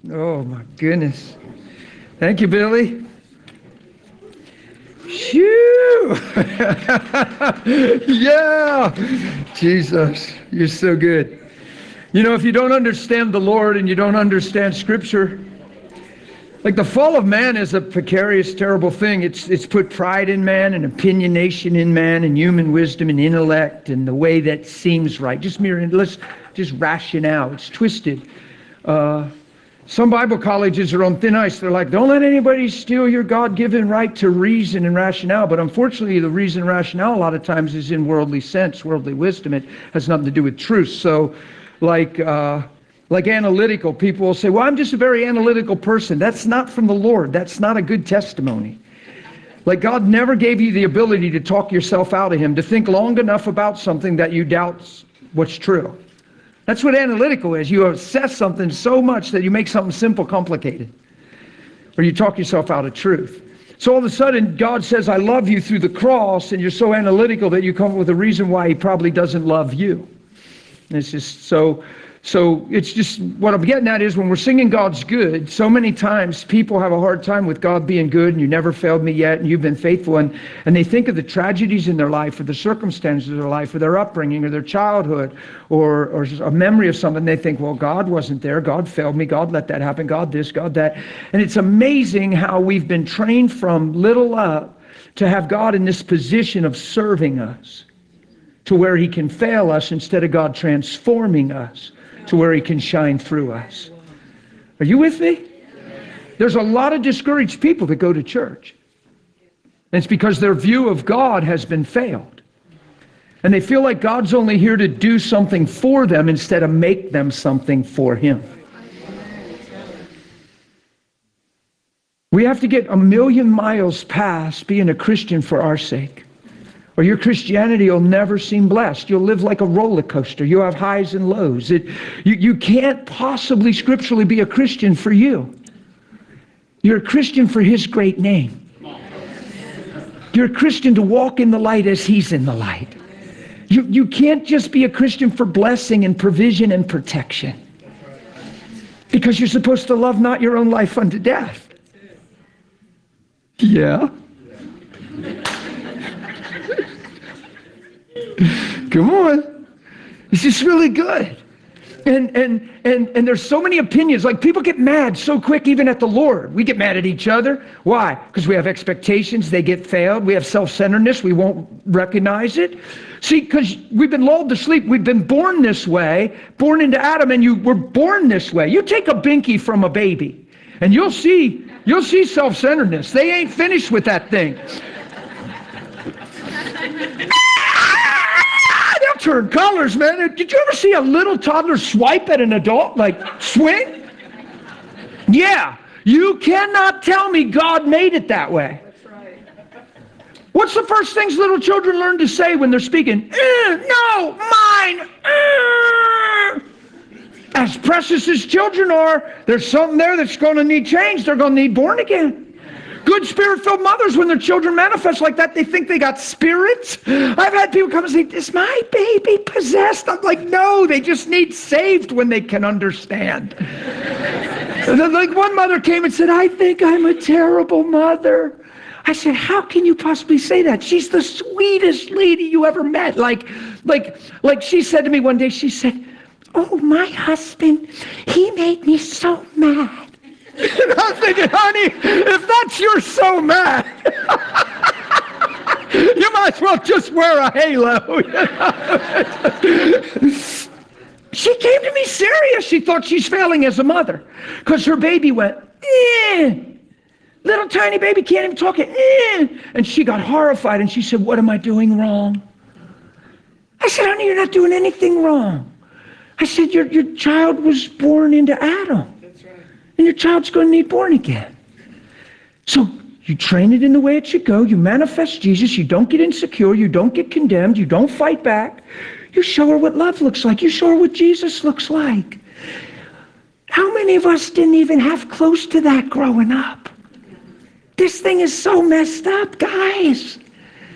Oh, my goodness. Thank you, Billy. Phew! Yeah! Jesus, you're so good. You know, if you don't understand the Lord and you don't understand Scripture, like the fall of man is a precarious, terrible thing. It's put pride in man and opinionation in man and human wisdom and intellect and the way that seems right. Let's just rationale. It's twisted. Some Bible colleges are on thin ice. They're like, don't let anybody steal your God-given right to reason and rationale. But unfortunately, the reason and rationale a lot of times is in worldly sense, worldly wisdom. It has nothing to do with truth. So, like analytical, people will say, well, I'm just a very analytical person. That's not from the Lord. That's not a good testimony. Like God never gave you the ability to talk yourself out of Him, to think long enough about something that you doubt what's true. That's what analytical is. You assess something so much that you make something simple complicated, or you talk yourself out of truth. So all of a sudden, God says, I love you through the cross, and you're so analytical that you come up with a reason why He probably doesn't love you. And it's just so it's just, what I'm getting at is when we're singing God's good, so many times people have a hard time with God being good, and you never failed me yet, and you've been faithful, and they think of the tragedies in their life, or the circumstances of their life, or their upbringing, or their childhood, or a memory of something. They think, well, God wasn't there, God failed me, God let that happen, God this, God that. And it's amazing how we've been trained from little up to have God in this position of serving us, to where He can fail us instead of God transforming us to where He can shine through us. Are you with me? There's a lot of discouraged people that go to church. And it's because their view of God has been failed. And they feel like God's only here to do something for them instead of make them something for Him. We have to get a million miles past being a Christian for our sake, or your Christianity will never seem blessed. You'll live like a roller coaster. You'll have highs and lows. You can't possibly scripturally be a Christian for you. You're a Christian for His great name. You're a Christian to walk in the light as He's in the light. You can't just be a Christian for blessing and provision and protection, because you're supposed to love not your own life unto death. Yeah. Come on. It's just really good. And there's so many opinions. Like people get mad so quick even at the Lord. We get mad at each other. Why? Because we have expectations. They get failed. We have self-centeredness. We won't recognize it. See, because we've been lulled to sleep. We've been born this way, born into Adam, and you were born this way. You take a binky from a baby, and you'll see self-centeredness. They ain't finished with that thing. Turn colors, man. Did you ever see a little toddler swipe at an adult, like swing? Yeah. You cannot tell me God made it that way. That's right. What's the first things little children learn to say when they're speaking? No, mine. As precious as children are, there's something there that's going to need change. They're going to need born again. Good Spirit-filled mothers, when their children manifest like that, they think they got spirits. I've had people come and say, is my baby possessed? I'm like, no, they just need saved when they can understand. Like one mother came and said, I think I'm a terrible mother. I said, how can you possibly say that? She's the sweetest lady you ever met. Like she said to me one day, she said, oh, my husband, he made me so mad. And I'm thinking, honey, if that's you're so mad, you might as well just wear a halo. She came to me serious. She thought she's failing as a mother because her baby went, little tiny baby can't even talk it. And she got horrified and she said, what am I doing wrong? I said, honey, you're not doing anything wrong. I said, your child was born into Adam. And your child's going to need born again. So you train it in the way it should go. You manifest Jesus. You don't get insecure. You don't get condemned. You don't fight back. You show her what love looks like. You show her what Jesus looks like. How many of us didn't even have close to that growing up? This thing is so messed up, guys.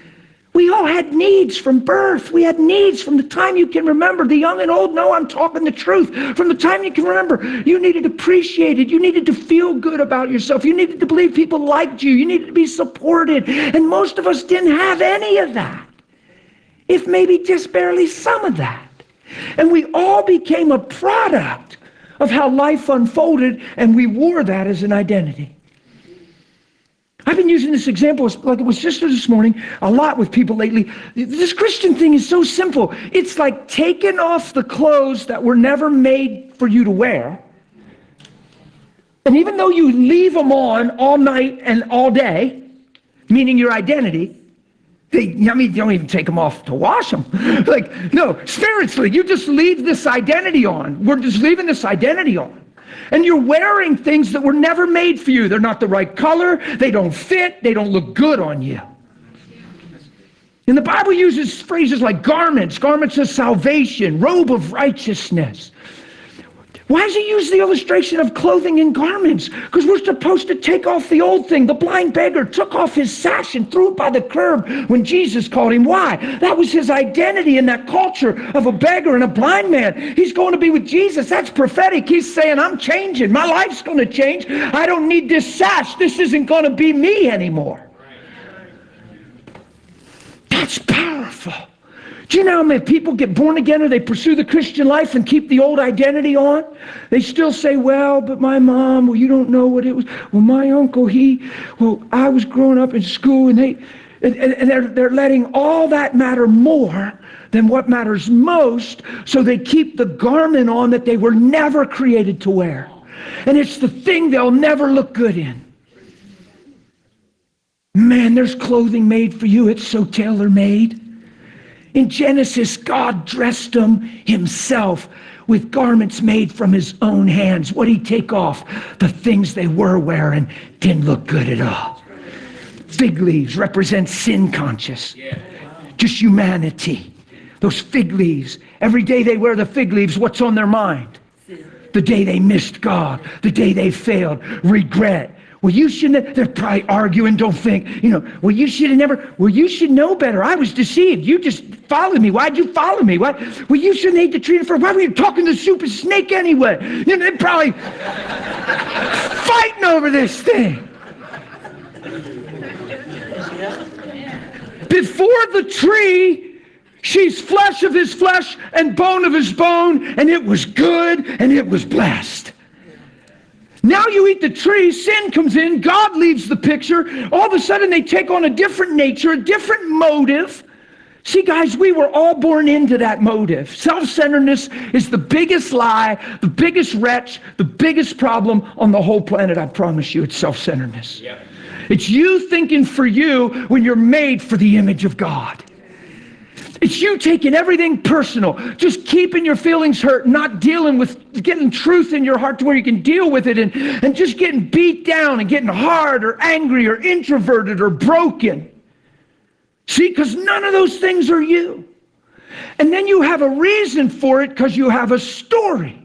We all had needs from birth. We had needs from the time you can remember. The young and old know I'm talking the truth. From the time you can remember, you needed appreciated. You needed to feel good about yourself. You needed to believe people liked you. You needed to be supported. And most of us didn't have any of that, if maybe just barely some of that. And we all became a product of how life unfolded, and we wore that as an identity. I've been using this example, like it was just this morning, a lot with people lately. This Christian thing is so simple. It's like taking off the clothes that were never made for you to wear. And even though you leave them on all night and all day, meaning your identity, you don't even take them off to wash them. No, spiritually, you just leave this identity on. We're just leaving this identity on. And you're wearing things that were never made for you. They're not the right color. They don't fit. They don't look good on you. And the Bible uses phrases like garments of salvation, robe of righteousness. Why does he use the illustration of clothing and garments? Because we're supposed to take off the old thing. The blind beggar took off his sash and threw it by the curb when Jesus called him. Why? That was his identity in that culture of a beggar and a blind man. He's going to be with Jesus. That's prophetic. He's saying, I'm changing. My life's going to change. I don't need this sash. This isn't going to be me anymore. That's powerful. Do you know how many people get born again or they pursue the Christian life and keep the old identity on? They still say, well, but my mom, well, you don't know what it was. Well, my uncle, I was growing up in school, and they're letting all that matter more than what matters most, so they keep the garment on that they were never created to wear. And it's the thing they'll never look good in. Man, there's clothing made for you. It's so tailor-made. In Genesis, God dressed them himself with garments made from his own hands. What did he take off? The things they were wearing didn't look good at all. Fig leaves represent sin conscious, just humanity. Those fig leaves, every day they wear the fig leaves, what's on their mind? The day they missed God, the day they failed, regret. Well, you shouldn't, they're probably arguing, don't think, well, you should have never, well, you should know better. I was deceived. You just followed me. Why'd you follow me? What? Well, you shouldn't hate the tree for, why were you talking to the super snake anyway? They're probably fighting over this thing. Before the tree, she's flesh of his flesh and bone of his bone, and it was good and it was blessed. Now you eat the tree, sin comes in, God leaves the picture. All of a sudden they take on a different nature, a different motive. See, guys, we were all born into that motive. Self-centeredness is the biggest lie, the biggest wretch, the biggest problem on the whole planet. I promise you, it's self-centeredness. Yep. It's you thinking for you when you're made for the image of God. It's you taking everything personal, just keeping your feelings hurt, not dealing with getting truth in your heart to where you can deal with it, and just getting beat down and getting hard or angry or introverted or broken. See, because none of those things are you. And then you have a reason for it because you have a story.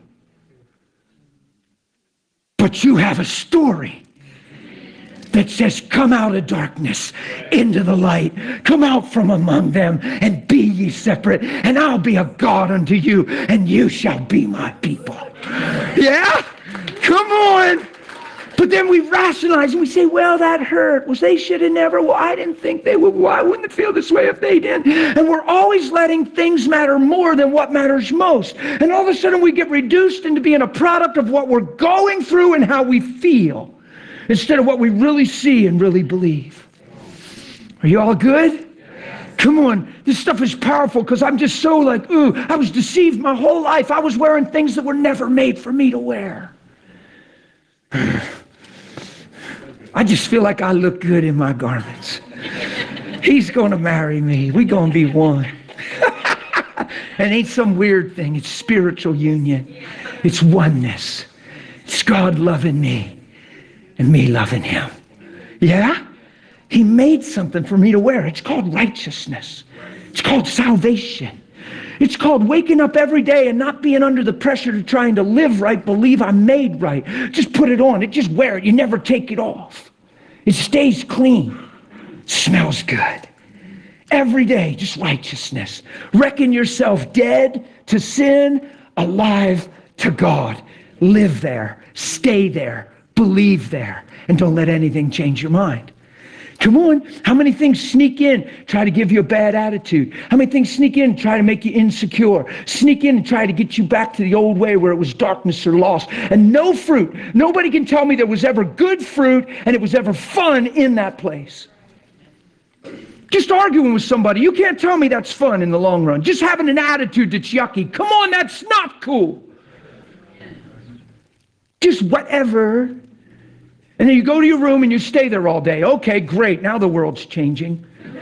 But you have a story that says, come out of darkness into the light. Come out from among them and be ye separate, and I'll be a God unto you, and you shall be my people. Yeah? Come on. But then we rationalize and we say, well, that hurt. Well, they should have never. Well, I didn't think they would. Well, I wouldn't feel this way if they did. And we're always letting things matter more than what matters most. And all of a sudden we get reduced into being a product of what we're going through and how we feel, instead of what we really see and really believe. Are you all good? Come on. This stuff is powerful because I'm just so like, ooh, I was deceived my whole life. I was wearing things that were never made for me to wear. I just feel like I look good in my garments. He's going to marry me. We're going to be one. And ain't some weird thing. It's spiritual union. It's oneness. It's God loving me and me loving him. Yeah? He made something for me to wear. It's called righteousness. It's called salvation. It's called waking up every day and not being under the pressure to trying to live right, believe I'm made right. Just put it on. Just wear it. You never take it off. It stays clean. It smells good. Every day, just righteousness. Reckon yourself dead to sin, alive to God. Live there, stay there, believe there, and don't let anything change your mind. Come on, how many things sneak in, try to give you a bad attitude? How many things sneak in, try to make you insecure? Sneak in and try to get you back to the old way where it was darkness or loss. And no fruit. Nobody can tell me there was ever good fruit and it was ever fun in that place. Just arguing with somebody, you can't tell me that's fun in the long run. Just having an attitude that's yucky, come on, that's not cool. Just whatever. And then you go to your room and you stay there all day. Okay, great, now the world's changing.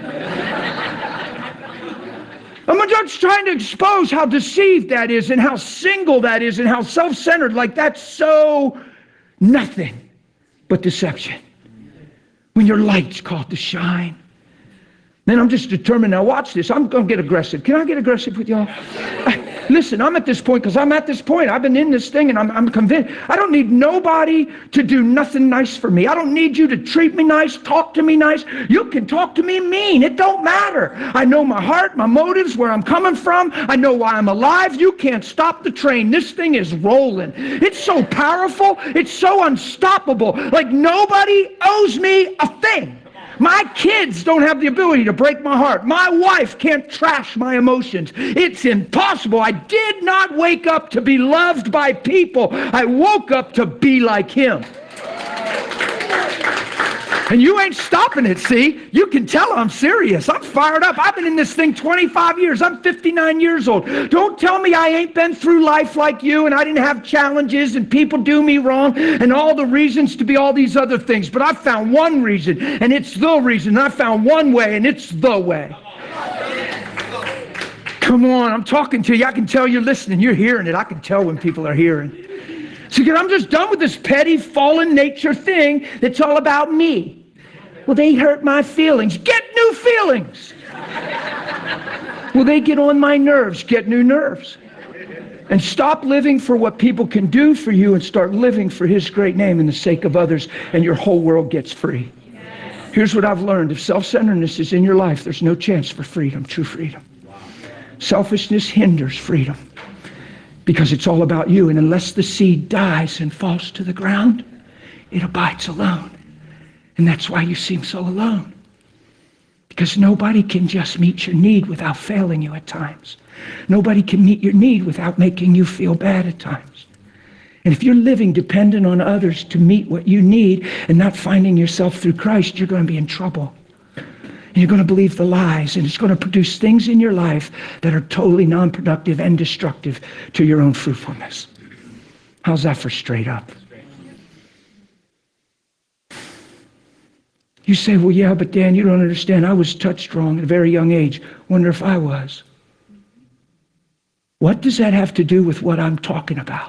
I'm just trying to expose how deceived that is and how single that is and how self-centered, like that's so nothing but deception. When your light's called to shine. Then I'm just determined, now watch this, I'm going to get aggressive. Can I get aggressive with y'all? Listen, I'm at this point because I'm at this point. I've been in this thing and I'm convinced. I don't need nobody to do nothing nice for me. I don't need you to treat me nice, talk to me nice. You can talk to me mean. It don't matter. I know my heart, my motives, where I'm coming from. I know why I'm alive. You can't stop the train. This thing is rolling. It's so powerful. It's so unstoppable. Like nobody owes me a thing. My kids don't have the ability to break my heart. My wife can't trash my emotions. It's impossible. I did not wake up to be loved by people. I woke up to be like Him. And you ain't stopping it, see? You can tell I'm serious. I'm fired up. I've been in this thing 25 years. I'm 59 years old. Don't tell me I ain't been through life like you and I didn't have challenges and people do me wrong and all the reasons to be all these other things. But I found one reason, and it's the reason. I found one way, and it's the way. Come on, I'm talking to you. I can tell you're listening. You're hearing it. I can tell when people are hearing. So I'm just done with this petty, fallen nature thing that's all about me. Well, they hurt my feelings. Get new feelings. Well, they get on my nerves. Get new nerves. And stop living for what people can do for you and start living for His great name in the sake of others, and your whole world gets free. Here's what I've learned. If self-centeredness is in your life, there's no chance for freedom, true freedom. Selfishness hinders freedom. Because it's all about you, and unless the seed dies and falls to the ground, it abides alone. And that's why you seem so alone. Because nobody can just meet your need without failing you at times. Nobody can meet your need without making you feel bad at times. And if you're living dependent on others to meet what you need and not finding yourself through Christ, you're going to be in trouble. And you're going to believe the lies, and it's going to produce things in your life that are totally non-productive and destructive to your own fruitfulness. How's that for straight up? You say, well, yeah, but Dan, you don't understand. I was touched wrong at a very young age. Wonder if I was. What does that have to do with what I'm talking about?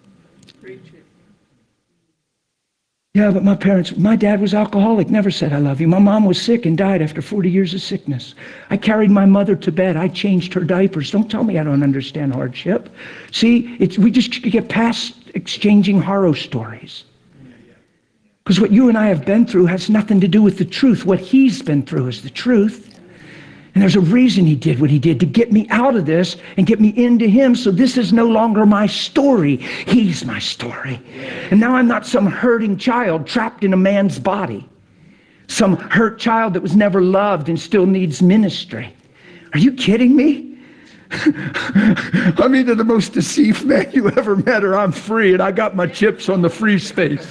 Yeah, but my dad was alcoholic, never said I love you. My mom was sick and died after 40 years of sickness. I carried my mother to bed. I changed her diapers. Don't tell me I don't understand hardship. See, we just get past exchanging horror stories. Because what you and I have been through has nothing to do with the truth. What He's been through is the truth. And there's a reason He did what He did, to get me out of this and get me into Him. So this is no longer my story. He's my story. And now I'm not some hurting child trapped in a man's body. Some hurt child that was never loved and still needs ministry. Are you kidding me? I'm either the most deceived man you ever met, or I'm free and I got my chips on the free space.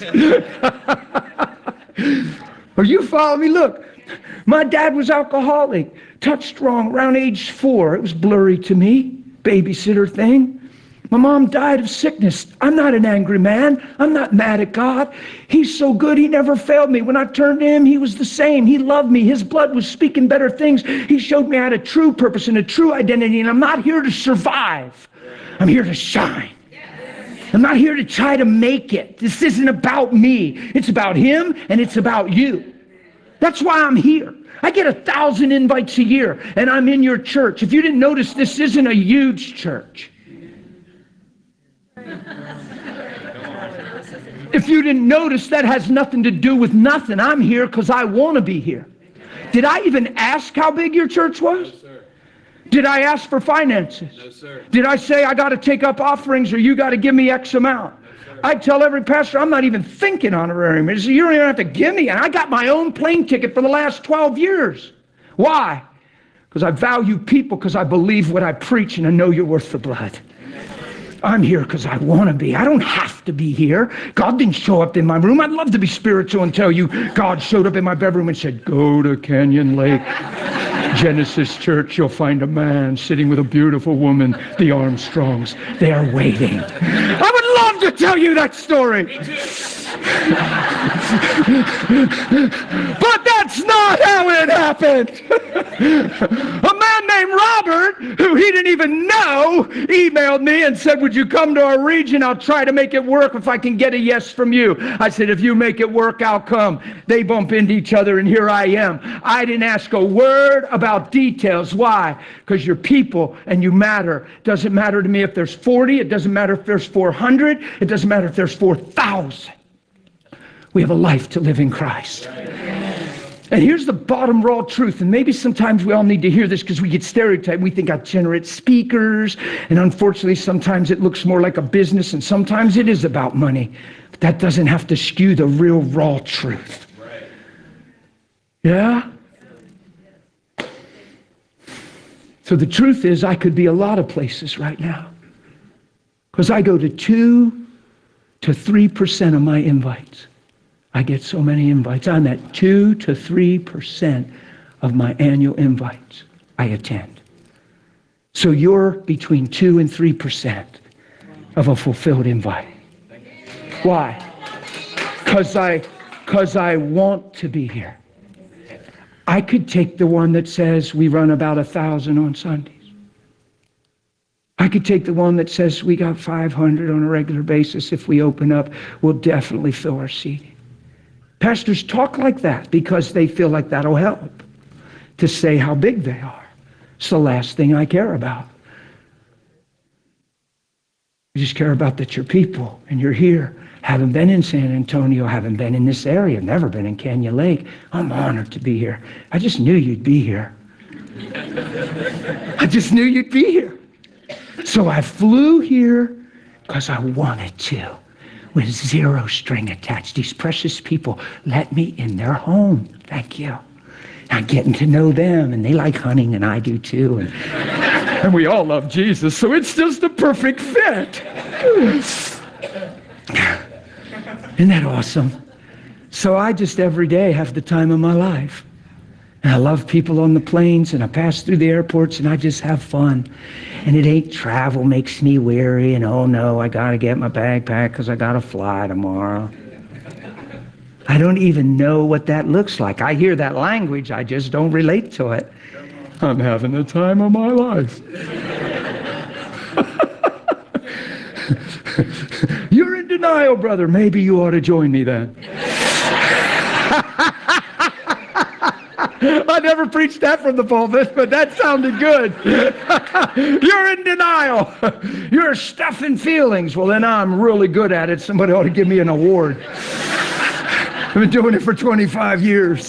Are you following me? Look, my dad was alcoholic, touched wrong around age 4. It was blurry to me, babysitter thing. My mom died of sickness. I'm not an angry man. I'm not mad at God. He's so good. He never failed me. When I turned to Him, He was the same. He loved me. His blood was speaking better things. He showed me I had a true purpose and a true identity, and I'm not here to survive. I'm here to shine. I'm not here to try to make it. This isn't about me. It's about Him, and it's about you. That's why I'm here. I get 1,000 invites a year, and I'm in your church. If you didn't notice, this isn't a huge church. If you didn't notice, that has nothing to do with nothing. I'm here because I want to be here. Did I even ask how big your church was? No, sir. Did I ask for finances? No, sir. Did I say I got to take up offerings or you got to give me X amount? I tell every pastor, I'm not even thinking honorarium. He says, you don't even have to give me. And I got my own plane ticket for the last 12 years. Why? Because I value people, because I believe what I preach, and I know you're worth the blood. I'm here because I want to be. I don't have to be here. God didn't show up in my room. I'd love to be spiritual and tell you God showed up in my bedroom and said, go to Canyon Lake Genesis Church. You'll find a man sitting with a beautiful woman, the Armstrongs. They are waiting. I would love to tell you that story. But that's not how it happened. A man named Robert, who he didn't even know, emailed me and said, would you come to our region? I'll try to make it work if I can get a yes from you. I said, if you make it work, I'll come. They bump into each other, and here I am. I didn't ask a word about details. Why? Because you're people and you matter. It doesn't matter to me if there's 40. It doesn't matter if there's 400. It doesn't matter if there's 4,000. We have a life to live in Christ. And here's the bottom raw truth, and maybe sometimes we all need to hear this because we get stereotyped. We think itinerant speakers, and unfortunately sometimes it looks more like a business, and sometimes it is about money. But that doesn't have to skew the real raw truth. Yeah? So the truth is I could be a lot of places right now because I go to 2 to 3% of my invites. I get so many invites. I'm at 2 to 3% of my annual invites I attend. So you're between 2 and 3% of a fulfilled invite. Why? Because I want to be here. I could take the one that says we run about 1,000 on Sundays. I could take the one that says we got 500 on a regular basis. If we open up, we'll definitely fill our seating. Pastors talk like that because they feel like that'll help to say how big they are. It's the last thing I care about. I just care about that you're people and you're here. Haven't been in San Antonio, haven't been in this area, never been in Canyon Lake. I'm honored to be here. I just knew you'd be here. I just knew you'd be here. So I flew here because I wanted to. With zero string attached. These precious people let me in their home. Thank you. I'm getting to know them, and they like hunting, and I do too. And we all love Jesus, so it's just a perfect fit. Isn't that awesome? So I just every day have the time of my life. And I love people on the planes, and I pass through the airports, and I just have fun. And it ain't travel makes me weary, and oh no, I got to get my bag packed because I got to fly tomorrow. I don't even know what that looks like. I hear that language, I just don't relate to it. I'm having the time of my life. You're in denial, brother. Maybe you ought to join me then. I never preached that from the pulpit, but that sounded good. You're in denial. You're stuffing feelings. Well, then I'm really good at it. Somebody ought to give me an award. I've been doing it for 25 years.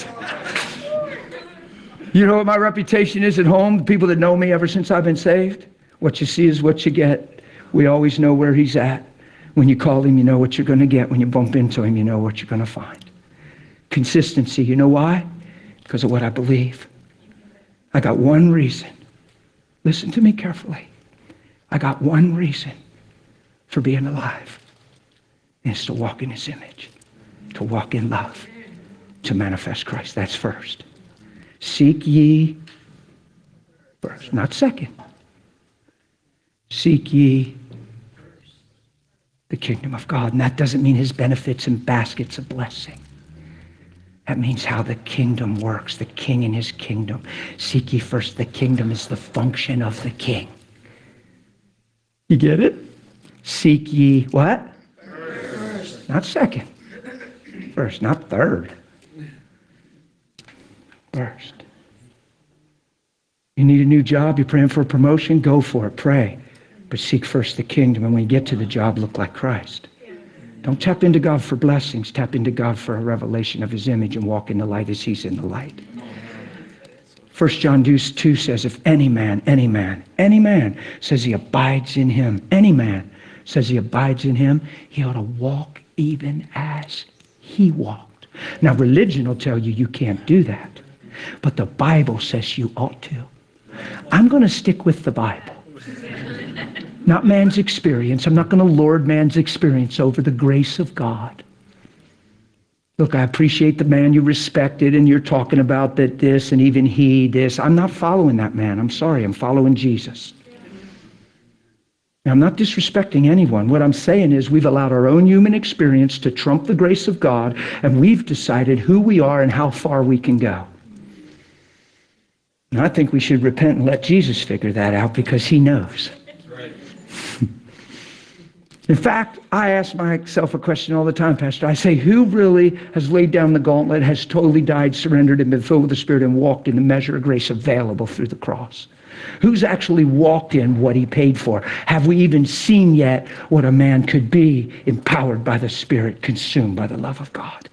You know what my reputation is at home? The people that know me ever since I've been saved? What you see is what you get. We always know where he's at. When you call him, you know what you're going to get. When you bump into him, you know what you're going to find. Consistency. You know why? Because of what I believe. I got one reason. Listen to me carefully. I got one reason for being alive. And it's to walk in his image. To walk in love. To manifest Christ. That's first. Seek ye first. Not second. Seek ye the kingdom of God. And that doesn't mean his benefits and baskets of blessing. That means how the kingdom works, the king and his kingdom. Seek ye first. The kingdom is the function of the king. You get it? Seek ye what? First. Not second. First, not third. First. You need a new job, you're praying for a promotion, go for it, pray. But seek first the kingdom, and when you get to the job, look like Christ. Don't tap into God for blessings. Tap into God for a revelation of his image and walk in the light as he's in the light. 1 John 2 says, if any man says he abides in him, any man says he abides in him, he ought to walk even as he walked. Now, religion will tell you you can't do that, but the Bible says you ought to. I'm going to stick with the Bible, not man's experience. I'm not going to lord man's experience over the grace of God. Look, I appreciate the man you respected, and you're talking about that this and even he this. I'm not following that man. I'm sorry. I'm following Jesus. Now, I'm not disrespecting anyone. What I'm saying is we've allowed our own human experience to trump the grace of God, and we've decided who we are and how far we can go. And I think we should repent and let Jesus figure that out, because he knows. In fact, I ask myself a question all the time, Pastor. I say, who really has laid down the gauntlet, has totally died, surrendered, and been filled with the Spirit and walked in the measure of grace available through the cross? Who's actually walked in what he paid for? Have we even seen yet what a man could be, empowered by the Spirit, consumed by the love of God?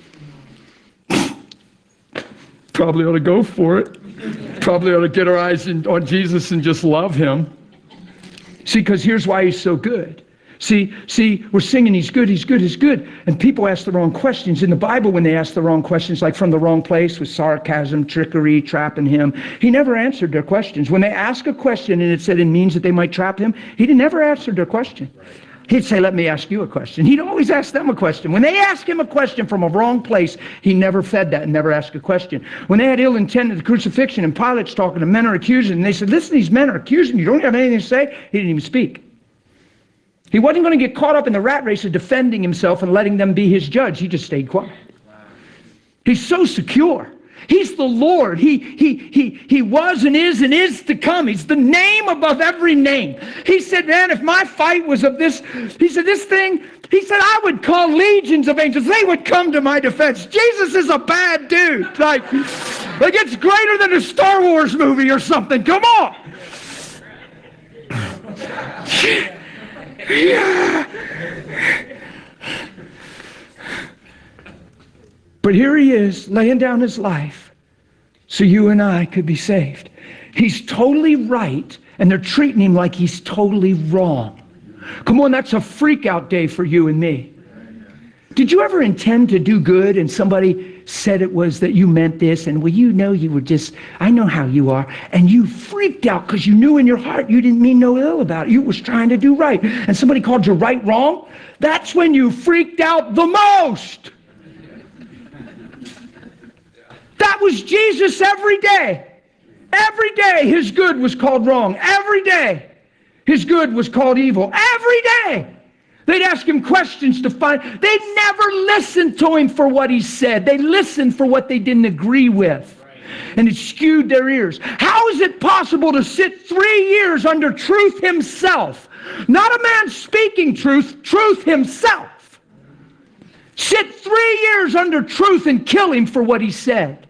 Probably ought to go for it. Probably ought to get our eyes on Jesus and just love him. See, because here's why he's so good. See, we're singing he's good, he's good, he's good. And people ask the wrong questions. In the Bible, when they ask the wrong questions, like from the wrong place, with sarcasm, trickery, trapping him, he never answered their questions. When they ask a question and it said it means that they might trap him, he never answered their question. He'd say, let me ask you a question. He'd always ask them a question. When they asked him a question from a wrong place, he never fed that and never asked a question. When they had ill intent at the crucifixion and Pilate's talking to men are accusing, and they said, listen, these men are accusing you. You don't have anything to say. He didn't even speak. He wasn't going to get caught up in the rat race of defending himself and letting them be his judge. He just stayed quiet. He's so secure. He's the Lord. He was and is to come. He's the name above every name. He said, man, if my fight was of this, he said, I would call legions of angels. They would come to my defense. Jesus is a bad dude. Like it's greater than a Star Wars movie or something. Come on. Yeah. But here he is, laying down his life so you and I could be saved. He's totally right, and they're treating him like he's totally wrong. Come on, that's a freak out day for you and me. Did you ever intend to do good and somebody said it was that you meant this, and well, you know you were just, I know how you are, and you freaked out because you knew in your heart you didn't mean no ill about it. You was trying to do right, and somebody called you right wrong? That's when you freaked out the most. That was Jesus every day. Every day his good was called wrong. Every day his good was called evil. Every day. They'd ask him questions to find. They'd never listened to him for what he said. They listened for what they didn't agree with. And it skewed their ears. How is it possible to sit 3 years under truth himself? Not a man speaking truth, truth himself. Sit 3 years under truth and kill him for what he said.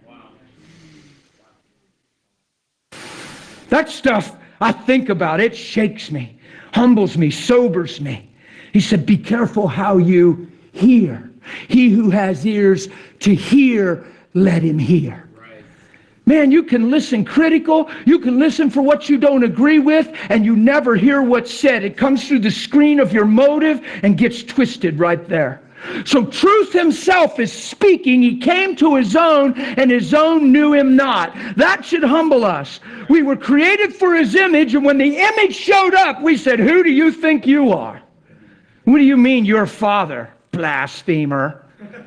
That stuff, I think about, it shakes me, humbles me, sobers me. He said, be careful how you hear. He who has ears to hear, let him hear. Right. Man, you can listen critical. You can listen for what you don't agree with, and you never hear what's said. It comes through the screen of your motive and gets twisted right there. So truth himself is speaking. He came to his own, and his own knew him not. That should humble us. We were created for his image, and when the image showed up, we said, who do you think you are? What do you mean, your father, blasphemer?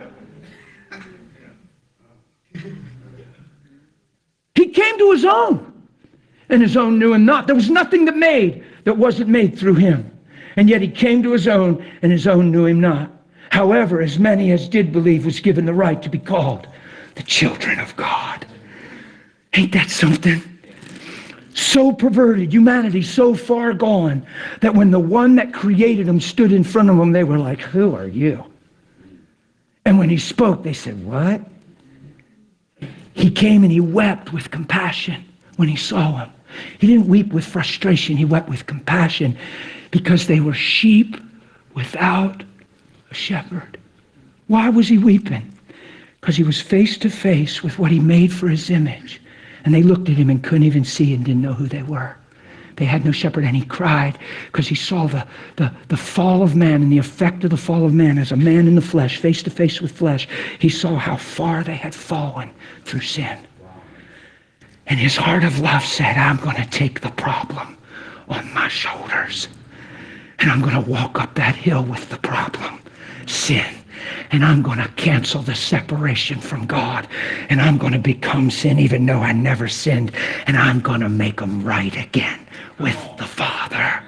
He came to his own, and his own knew him not. There was nothing that wasn't made through him. And yet he came to his own, and his own knew him not. However, as many as did believe was given the right to be called the children of God. Ain't that something? So perverted, humanity so far gone, that when the one that created them stood in front of them, they were like, who are you? And when he spoke, they said, what? He came and he wept with compassion when he saw them. He didn't weep with frustration, he wept with compassion, because they were sheep without a shepherd. Why was he weeping? Because he was face to face with what he made for his image. And they looked at him and couldn't even see and didn't know who they were. They had no shepherd, and he cried because he saw the fall of man and the effect of the fall of man as a man in the flesh, face to face with flesh. He saw how far they had fallen through sin. And his heart of love said, I'm going to take the problem on my shoulders. And I'm going to walk up that hill with the problem, sin. And I'm going to cancel the separation from God. And I'm going to become sin even though I never sinned. And I'm going to make them right again with the Father.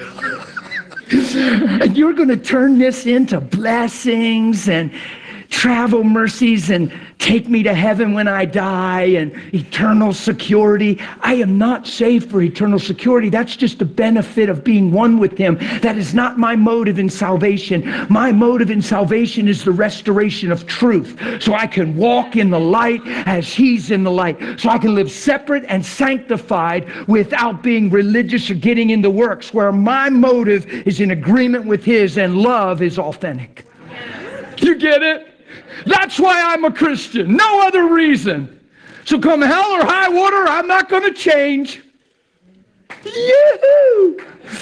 And you're going to turn this into blessings and travel mercies and take me to heaven when I die and eternal security. I am not saved for eternal security. That's just a benefit of being one with him. That is not my motive in salvation. My motive in salvation is the restoration of truth. So I can walk in the light as he's in the light. So I can live separate and sanctified without being religious or getting into works, where my motive is in agreement with his and love is authentic. You get it? That's why I'm a Christian. No other reason. So come hell or high water, I'm not going to change. Yoo-hoo!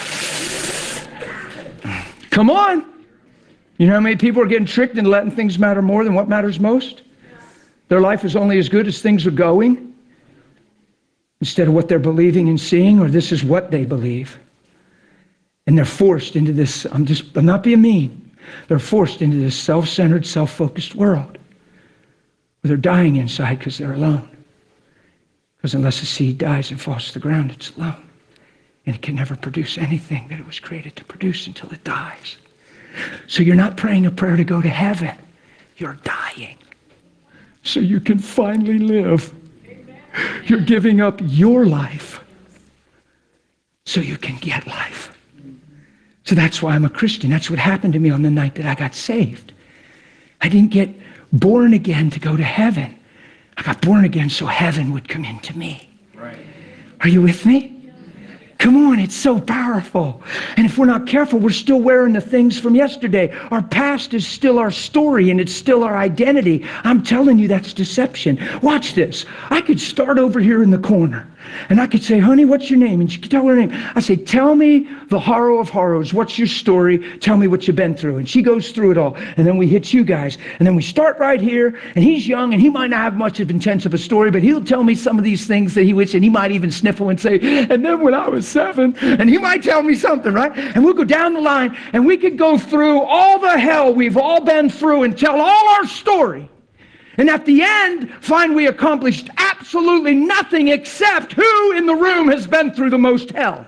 Come on. You know how many people are getting tricked into letting things matter more than what matters most? Their life is only as good as things are going, instead of what they're believing and seeing, or this is what they believe. And they're forced into this, I'm not being mean. They're forced into this self-centered, self-focused world where they're dying inside because they're alone. Because unless a seed dies and falls to the ground, it's alone. And it can never produce anything that it was created to produce until it dies. So you're not praying a prayer to go to heaven. You're dying so you can finally live. You're giving up your life so you can get life. So that's why I'm a Christian. That's what happened to me on the night that I got saved. I didn't get born again to go to heaven. I got born again so heaven would come into me. Right. Are you with me? Come on, it's so powerful. And if we're not careful, we're still wearing the things from yesterday. Our past is still our story, and it's still our identity. I'm telling you, that's deception. Watch this. I could start over here in the corner, and I could say, honey, what's your name? And she could tell her name. I say, tell me the horror of horrors. What's your story? Tell me what you've been through. And she goes through it all. And then we hit you guys. And then we start right here, and he's young, and he might not have much of intense of a story, but he'll tell me some of these things that he wished, and he might even sniffle and say, and then when I was 7, and he might tell me something, right? And we'll go down the line, and we could go through all the hell we've all been through and tell all our story. And at the end, find we accomplished absolutely nothing except who in the room has been through the most hell.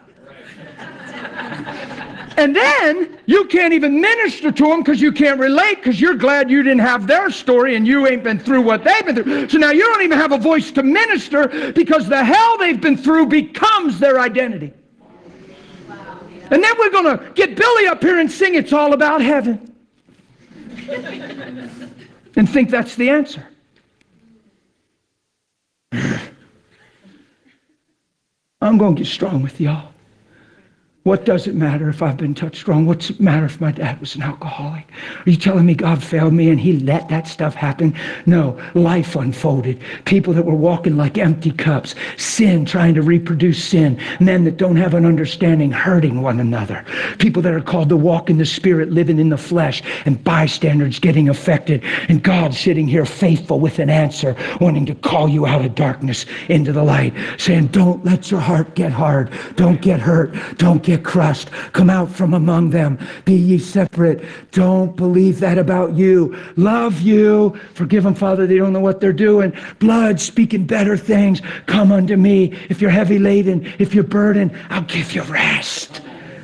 And then you can't even minister to them because you can't relate, because you're glad you didn't have their story and you ain't been through what they've been through. So now you don't even have a voice to minister because the hell they've been through becomes their identity. And then we're going to get Billy up here and sing It's All About Heaven. And think that's the answer. I'm going to get strong with y'all. What does it matter if I've been touched wrong? What's it matter if my dad was an alcoholic? Are you telling me God failed me and he let that stuff happen? No, life unfolded. People that were walking like empty cups, sin, trying to reproduce sin, men that don't have an understanding, hurting one another. People that are called to walk in the Spirit, living in the flesh, and bystanders getting affected, and God sitting here faithful with an answer, wanting to call you out of darkness into the light, saying, don't let your heart get hard. Don't get hurt. Don't get crushed. Come out from among them. Be ye separate. Don't believe that about you. Love you. Forgive them, Father. They don't know what they're doing. Blood speaking better things. Come unto me. If you're heavy laden, if you're burdened, I'll give you rest.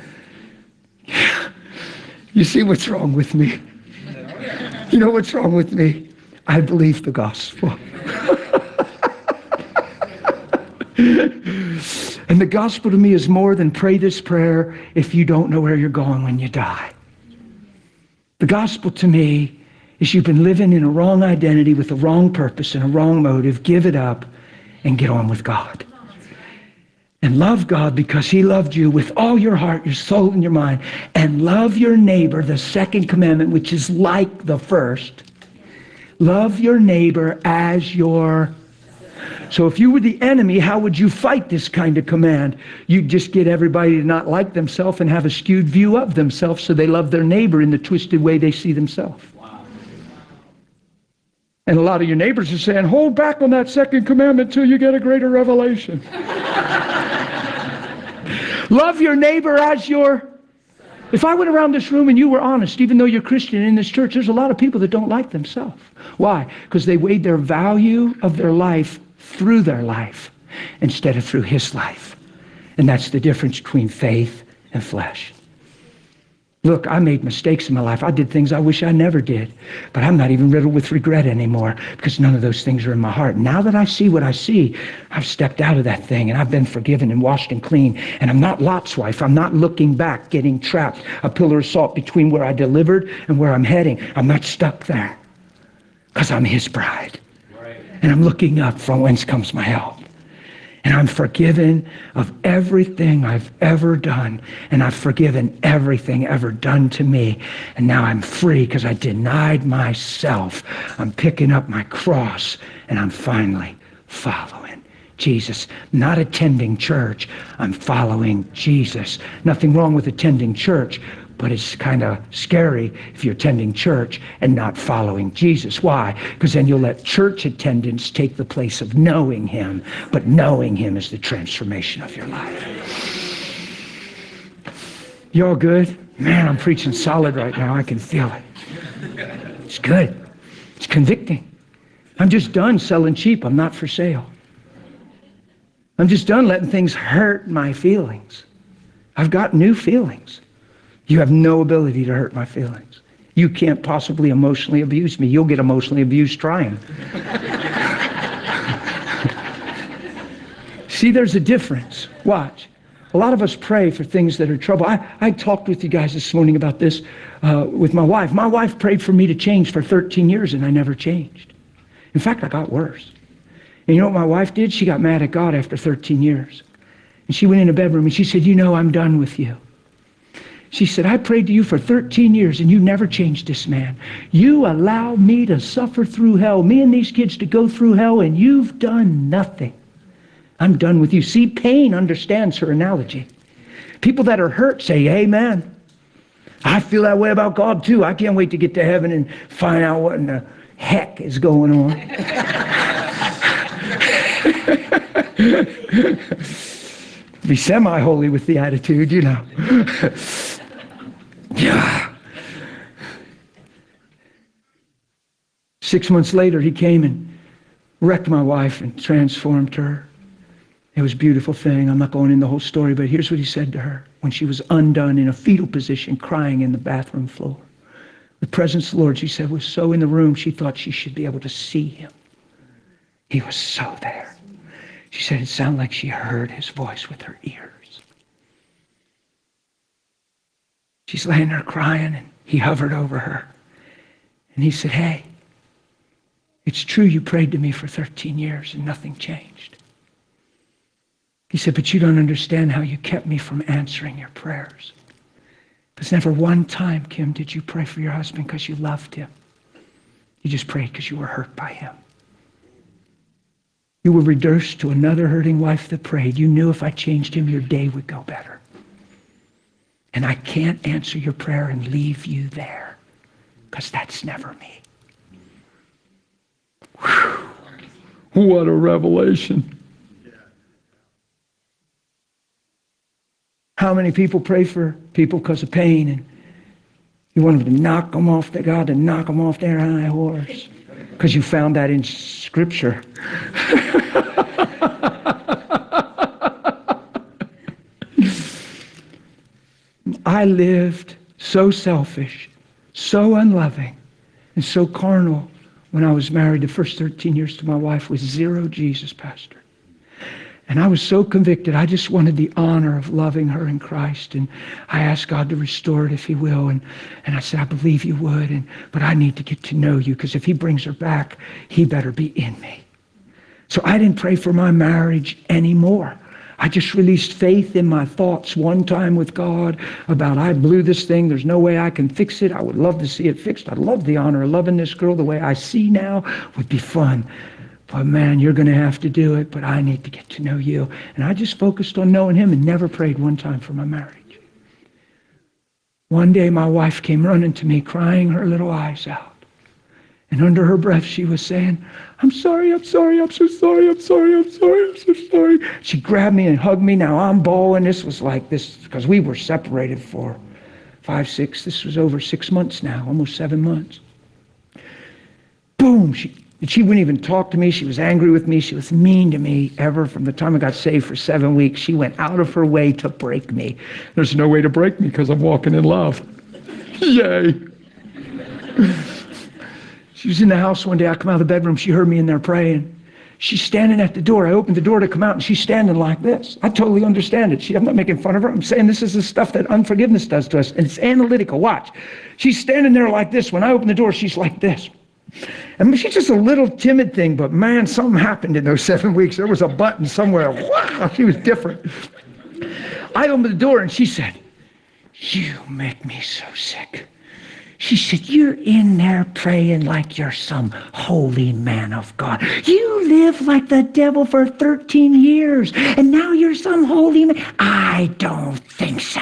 You see what's wrong with me? You know what's wrong with me? I believe the gospel. And the gospel to me is more than pray this prayer if you don't know where you're going when you die. The gospel to me is you've been living in a wrong identity with a wrong purpose and a wrong motive. Give it up and get on with God. And love God because he loved you with all your heart, your soul, and your mind. And love your neighbor, the second commandment, which is like the first. Love your neighbor as your So if you were the enemy, how would you fight this kind of command? You'd just get everybody to not like themselves and have a skewed view of themselves so they love their neighbor in the twisted way they see themselves. Wow. And a lot of your neighbors are saying, hold back on that second commandment till you get a greater revelation. Love your neighbor as your... If I went around this room and you were honest, even though you're Christian in this church, there's a lot of people that don't like themselves. Why? Because they weighed their value of their life through their life instead of through his life. And that's the difference between faith and flesh. Look, I made mistakes in my life. I did things I wish I never did. But I'm not even riddled with regret anymore because none of those things are in my heart. Now that I see what I see, I've stepped out of that thing and I've been forgiven and washed and clean. And I'm not Lot's wife. I'm not looking back, getting trapped, a pillar of salt between where I delivered and where I'm heading. I'm not stuck there because I'm his bride. Right. And I'm looking up from whence comes my help. And I'm forgiven of everything I've ever done. And I've forgiven everything ever done to me. And now I'm free because I denied myself. I'm picking up my cross and I'm finally following Jesus. Not attending church. I'm following Jesus. Nothing wrong with attending church. But it's kind of scary if you're attending church and not following Jesus. Why? Because then you'll let church attendance take the place of knowing him. But knowing him is the transformation of your life. You all good? Man, I'm preaching solid right now. I can feel it. It's good. It's convicting. I'm just done selling cheap. I'm not for sale. I'm just done letting things hurt my feelings. I've got new feelings. You have no ability to hurt my feelings. You can't possibly emotionally abuse me. You'll get emotionally abused trying. See, there's a difference. Watch. A lot of us pray for things that are trouble. I talked with you guys this morning about this with my wife. My wife prayed for me to change for 13 years and I never changed. In fact, I got worse. And you know what my wife did? She got mad at God after 13 years. And she went in a bedroom and she said, you know, I'm done with you. She said, I prayed to you for 13 years and you never changed this man. You allowed me to suffer through hell, me and these kids to go through hell, and you've done nothing. I'm done with you. See, pain understands her analogy. People that are hurt say, amen. I feel that way about God too. I can't wait to get to heaven and find out what in the heck is going on. Be semi-holy with the attitude, you know. Yeah. 6 months later, he came and wrecked my wife and transformed her. It was a beautiful thing. I'm not going into the whole story, but here's what he said to her when she was undone in a fetal position, crying in the bathroom floor. The presence of the Lord, she said, was so in the room, she thought she should be able to see him. He was so there. She said it sounded like she heard his voice with her ears. She's laying there crying, and he hovered over her. And he said, hey, it's true you prayed to me for 13 years and nothing changed. He said, but you don't understand how you kept me from answering your prayers. Because never one time, Kim, did you pray for your husband because you loved him. You just prayed because you were hurt by him. You were reduced to another hurting wife that prayed. You knew if I changed him, your day would go better. And I can't answer your prayer and leave you there, because that's never me. Whew. What a revelation. How many people pray for people because of pain, and you want them to knock them off their God, to knock them off their high horse, because you found that in Scripture. I lived so selfish, so unloving, and so carnal when I was married the first 13 years to my wife with zero Jesus, Pastor. And I was so convicted. I just wanted the honor of loving her in Christ. And I asked God to restore it if he will. And I said, I believe you would. But I need to get to know you, because if he brings her back, he better be in me. So I didn't pray for my marriage anymore. I just released faith in my thoughts one time with God about, I blew this thing. There's no way I can fix it. I would love to see it fixed. I'd love the honor of loving this girl the way I see now. Would be fun. but man, you're going to have to do it, but I need to get to know you. And I just focused on knowing him and never prayed one time for my marriage. One day my wife came running to me crying her little eyes out. And under her breath she was saying, I'm sorry, I'm sorry, I'm so sorry, I'm sorry, I'm sorry, I'm so sorry. She grabbed me and hugged me. Now I'm bawling. This was like this, because we were separated for 5, 6, this was over 6 months now, almost 7 months. Boom, she wouldn't even talk to me. She was angry with me. She was mean to me ever from the time I got saved for 7 weeks. She went out of her way to break me. There's no way to break me because I'm walking in love. Yay. She was in the house one day. I come out of the bedroom. She heard me in there praying. She's standing at the door. I opened the door to come out, and she's standing like this. I totally understand it. I'm not making fun of her. I'm saying this is the stuff that unforgiveness does to us, and it's analytical. Watch. She's standing there like this. When I open the door, she's like this. I mean, she's just a little timid thing, but man, something happened in those 7 weeks. There was a button somewhere. Wow, she was different. I opened the door, and she said, you make me so sick. She said, you're in there praying like you're some holy man of God. You lived like the devil for 13 years, and now you're some holy man. I don't think so.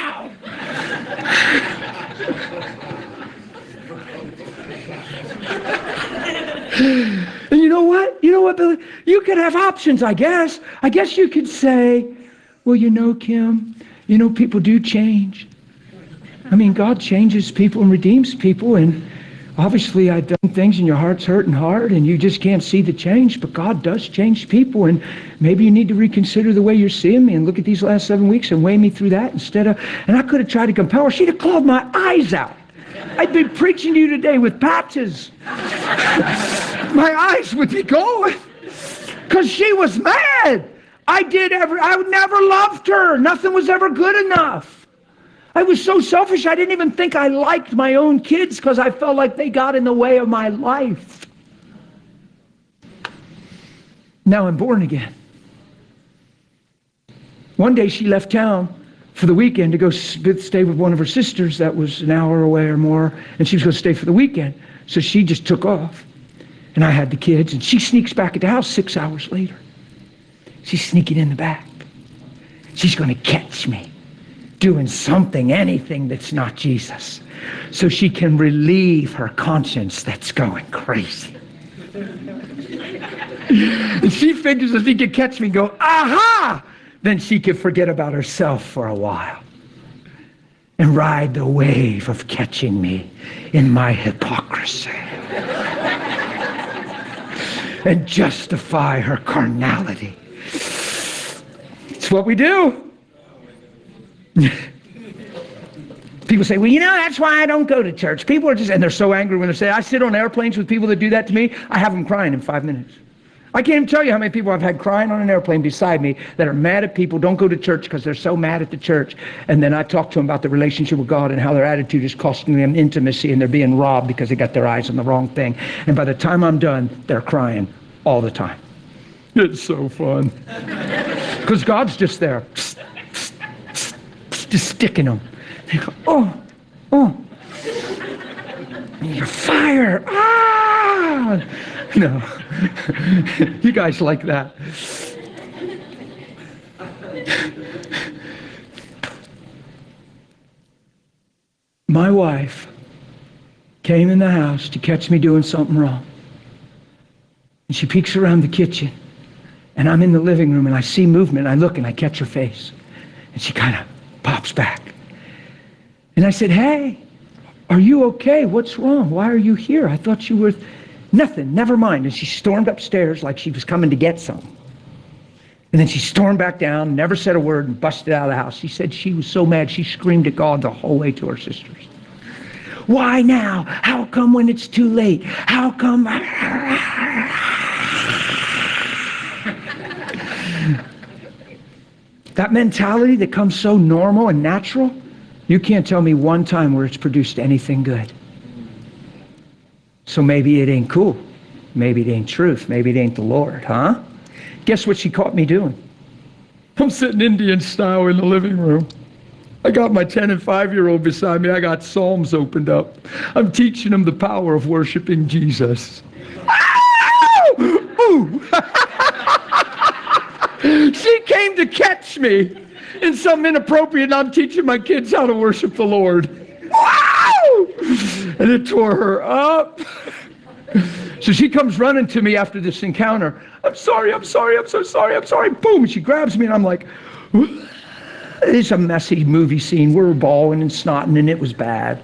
And you know what? You know what, Billy? You could have options, I guess. I guess you could say, well, you know, Kim, you know, people do change. I mean, God changes people and redeems people, and obviously I've done things and your heart's hurting hard and you just can't see the change, but God does change people, and maybe you need to reconsider the way you're seeing me and look at these last 7 weeks and weigh me through that instead of, and I could have tried to compel her. She'd have clawed my eyes out. I'd be preaching to you today with patches. My eyes would be going because she was mad. I never loved her. Nothing was ever good enough. I was so selfish, I didn't even think I liked my own kids because I felt like they got in the way of my life. Now I'm born again. One day she left town for the weekend to go stay with one of her sisters that was an hour away or more, and she was going to stay for the weekend. So she just took off, and I had the kids, and she sneaks back at the house 6 hours later. She's sneaking in the back. She's going to catch me doing something, anything that's not Jesus, so she can relieve her conscience that's going crazy. And she figures if she could catch me and go, aha, then she could forget about herself for a while and ride the wave of catching me in my hypocrisy and justify her carnality. It's what we do. People say, well, you know, that's why I don't go to church. People are just, and they're so angry when they say, I sit on airplanes with people that do that to me. I have them crying in 5 minutes. I can't even tell you how many people I've had crying on an airplane beside me that are mad at people, don't go to church because they're so mad at the church. And then I talk to them about the relationship with God and how their attitude is costing them intimacy, and they're being robbed because they got their eyes on the wrong thing. And by the time I'm done, they're crying all the time. It's so fun. Because God's just there. Just sticking them. They go, oh. You're fire. Ah! No. You guys like that. My wife came in the house to catch me doing something wrong. And she peeks around the kitchen. And I'm in the living room and I see movement. I look and I catch her face. And she kind of pops back. And I said, hey, are you okay? What's wrong? Why are you here? I thought you were... Nothing, never mind. And she stormed upstairs like she was coming to get something. And then she stormed back down, never said a word, and busted out of the house. She said she was so mad, she screamed at God the whole way to her sisters. Why now? How come when it's too late? How come... That mentality that comes so normal and natural, you can't tell me one time where it's produced anything good. So maybe it ain't cool. Maybe it ain't truth. Maybe it ain't the Lord, huh? Guess what she caught me doing? I'm sitting Indian style in the living room. I got my 10 and 5-year-old beside me. I got Psalms opened up. I'm teaching them the power of worshiping Jesus. Oh! boo. She came to catch me in something inappropriate, and I'm teaching my kids how to worship the Lord. Wow! And it tore her up. So she comes running to me after this encounter. I'm sorry, I'm sorry, I'm so sorry, I'm sorry. Boom, she grabs me, and I'm like, it's a messy movie scene. We were bawling and snotting, and it was bad.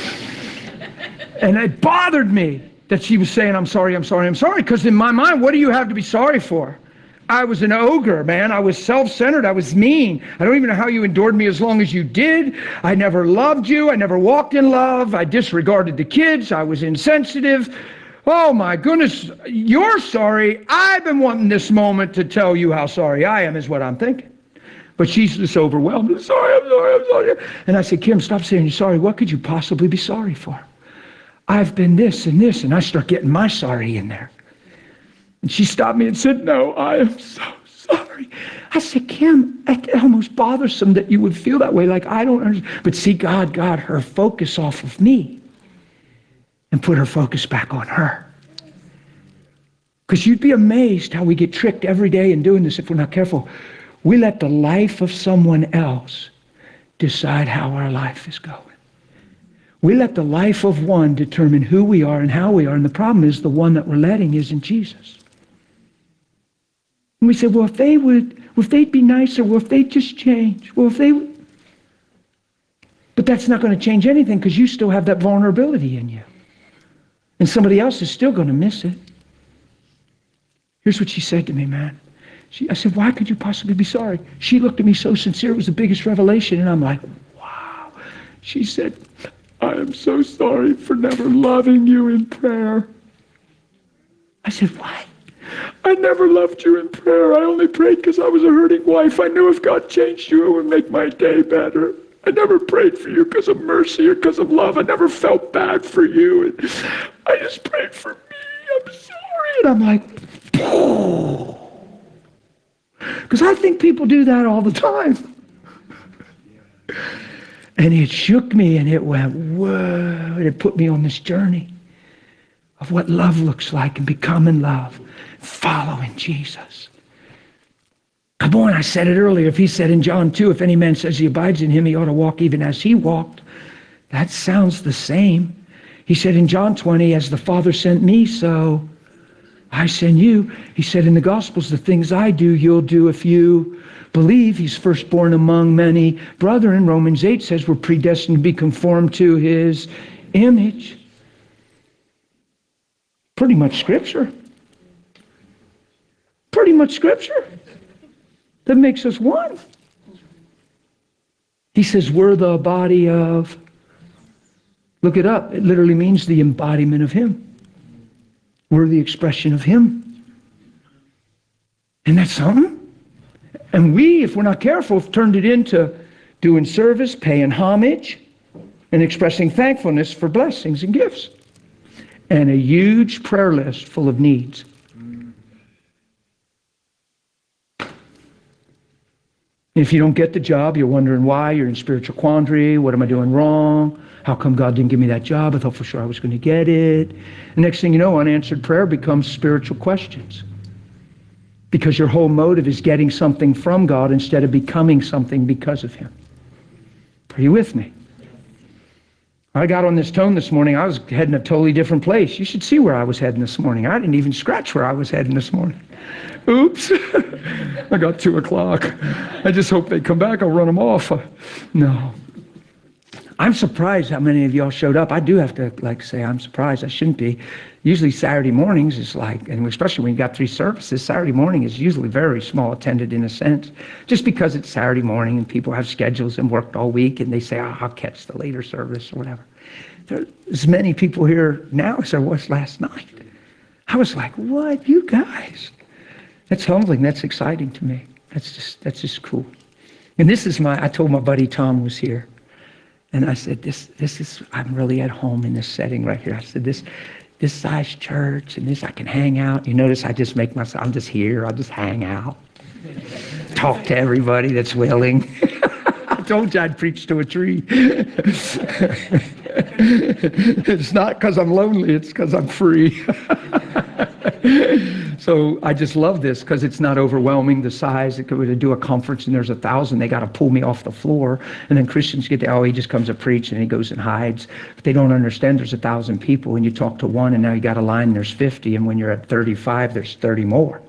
And it bothered me that she was saying, I'm sorry, I'm sorry, I'm sorry, because in my mind, what do you have to be sorry for? I was an ogre, man. I was self-centered. I was mean. I don't even know how you endured me as long as you did. I never loved you. I never walked in love. I disregarded the kids. I was insensitive. Oh my goodness, you're sorry. I've been wanting this moment to tell you how sorry I am, is what I'm thinking. But she's just overwhelmed. I'm sorry, I'm sorry, I'm sorry. And I said, Kim, stop saying you're sorry. What could you possibly be sorry for? I've been this and this. And I start getting my sorry in there. And she stopped me and said, no, I am so sorry. I said, Kim, it's almost bothersome that you would feel that way. Like, I don't understand. But see, God got her focus off of me and put her focus back on her. Because you'd be amazed how we get tricked every day in doing this if we're not careful. We let the life of someone else decide how our life is going. We let the life of one determine who we are and how we are. And the problem is the one that we're letting isn't Jesus. And we say, well, if they'd be nicer, well, if they'd just change, well, if they would. But that's not going to change anything because you still have that vulnerability in you. And somebody else is still going to miss it. Here's what she said to me, man. I said, why could you possibly be sorry? She looked at me so sincere, it was the biggest revelation. And I'm like, wow. She said, I am so sorry for never loving you in prayer. I said, what? I never loved you in prayer. I only prayed because I was a hurting wife. I knew if God changed you, it would make my day better. I never prayed for you because of mercy or because of love. I never felt bad for you. And I just prayed for me. I'm sorry. And I'm like, because I think people do that all the time. And it shook me and it went, whoa. And it put me on this journey of what love looks like and becoming love, following Jesus. Come on, I said it earlier. If he said in John 2, if any man says he abides in him, he ought to walk even as he walked. That sounds the same. He said in John 20, as the Father sent me, so I send you. He said in the Gospels, the things I do, you'll do if you believe. He's firstborn among many brethren. Romans 8 says we're predestined to be conformed to his image. Pretty much Scripture. Pretty much Scripture. That makes us one. He says we're the body of, look it up, it literally means the embodiment of him. We're the expression of him. And that's something. And we, if we're not careful, have turned it into doing service, paying homage, and expressing thankfulness for blessings and gifts. And a huge prayer list full of needs. If you don't get the job, you're wondering why, you're in spiritual quandary, what am I doing wrong? How come God didn't give me that job? I thought for sure I was going to get it. The next thing you know, unanswered prayer becomes spiritual questions. Because your whole motive is getting something from God instead of becoming something because of him. Are you with me? I got on this tone this morning. I was heading a totally different place. You should see where I was heading this morning. I didn't even scratch where I was heading this morning. Oops. I got 2 o'clock. I just hope they come back. I'll run them off. No. I'm surprised how many of y'all showed up. I do have to say I'm surprised. I shouldn't be. Usually Saturday mornings is and especially when you got 3 services, Saturday morning is usually very small attended in a sense. Just because it's Saturday morning and people have schedules and worked all week and they say, I'll catch the later service or whatever. There's as many people here now as there was last night. I was like, what? You guys? That's humbling. That's exciting to me. That's just cool. And this is I told my buddy Tom was here. And I said, this is, I'm really at home in this setting right here. I said, this size church and this, I can hang out. You notice I just make myself, I'm just here. I'll just hang out. Talk to everybody that's willing. I told you I'd preach to a tree. It's not because I'm lonely. It's because I'm free. So I just love this because it's not overwhelming, the size. It could do a conference and there's 1,000, they got to pull me off the floor. And then Christians get he just comes to preach and he goes and hides. But they don't understand there's 1,000 people and you talk to one and now you got a line and there's 50. And when you're at 35, there's 30 more.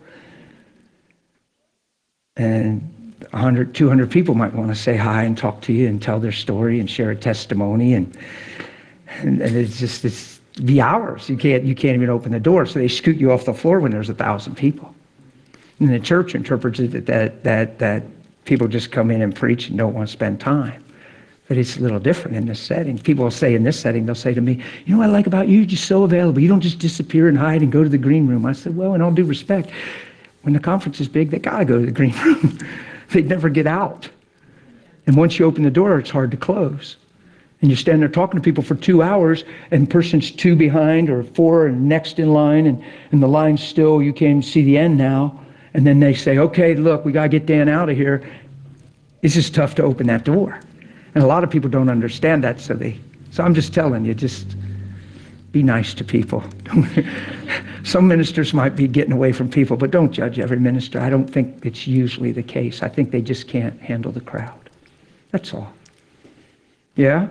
And 100, 200 people might want to say hi and talk to you and tell their story and share a testimony. And it's be hours. You can't even open the door. So they scoot you off the floor when there's 1,000 people. And the church interprets it that people just come in and preach and don't want to spend time. But it's a little different in this setting. People will say in this setting, they'll say to me, you know what I like about you? You're just so available. You don't just disappear and hide and go to the green room. I said, well, in all due respect, when the conference is big, they got to go to the green room. They'd never get out. And once you open the door, it's hard to close. And you stand there talking to people for 2 hours, and person's 2 behind or 4 and next in line, and the line's still, you can't even see the end now. And then they say, okay, look, we got to get Dan out of here. It's just tough to open that door. And a lot of people don't understand that, so I'm just telling you, just be nice to people. Some ministers might be getting away from people, but don't judge every minister. I don't think it's usually the case. I think they just can't handle the crowd. That's all. Yeah?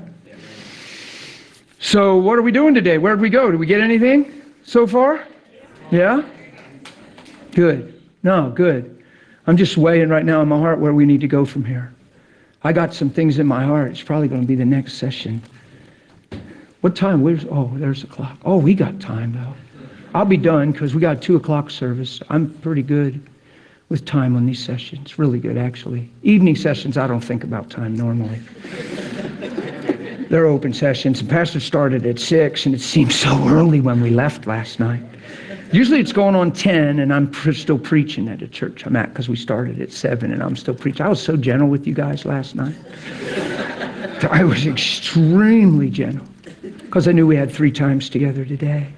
So what are we doing today? Where'd we go? Did we get anything so far? Yeah? Good. No, good. I'm just weighing right now in my heart where we need to go from here. I got some things in my heart. It's probably going to be the next session. What time? There's the clock. Oh, we got time though. I'll be done because we got a 2:00 service. I'm pretty good with time on these sessions. Really good, actually. Evening sessions, I don't think about time normally. They're open sessions. The pastor started at 6, and it seemed so early when we left last night. Usually it's going on 10, and I'm still preaching at a church I'm at because we started at 7, and I'm still preaching. I was so gentle with you guys last night. I was extremely gentle because I knew we had 3 times together today.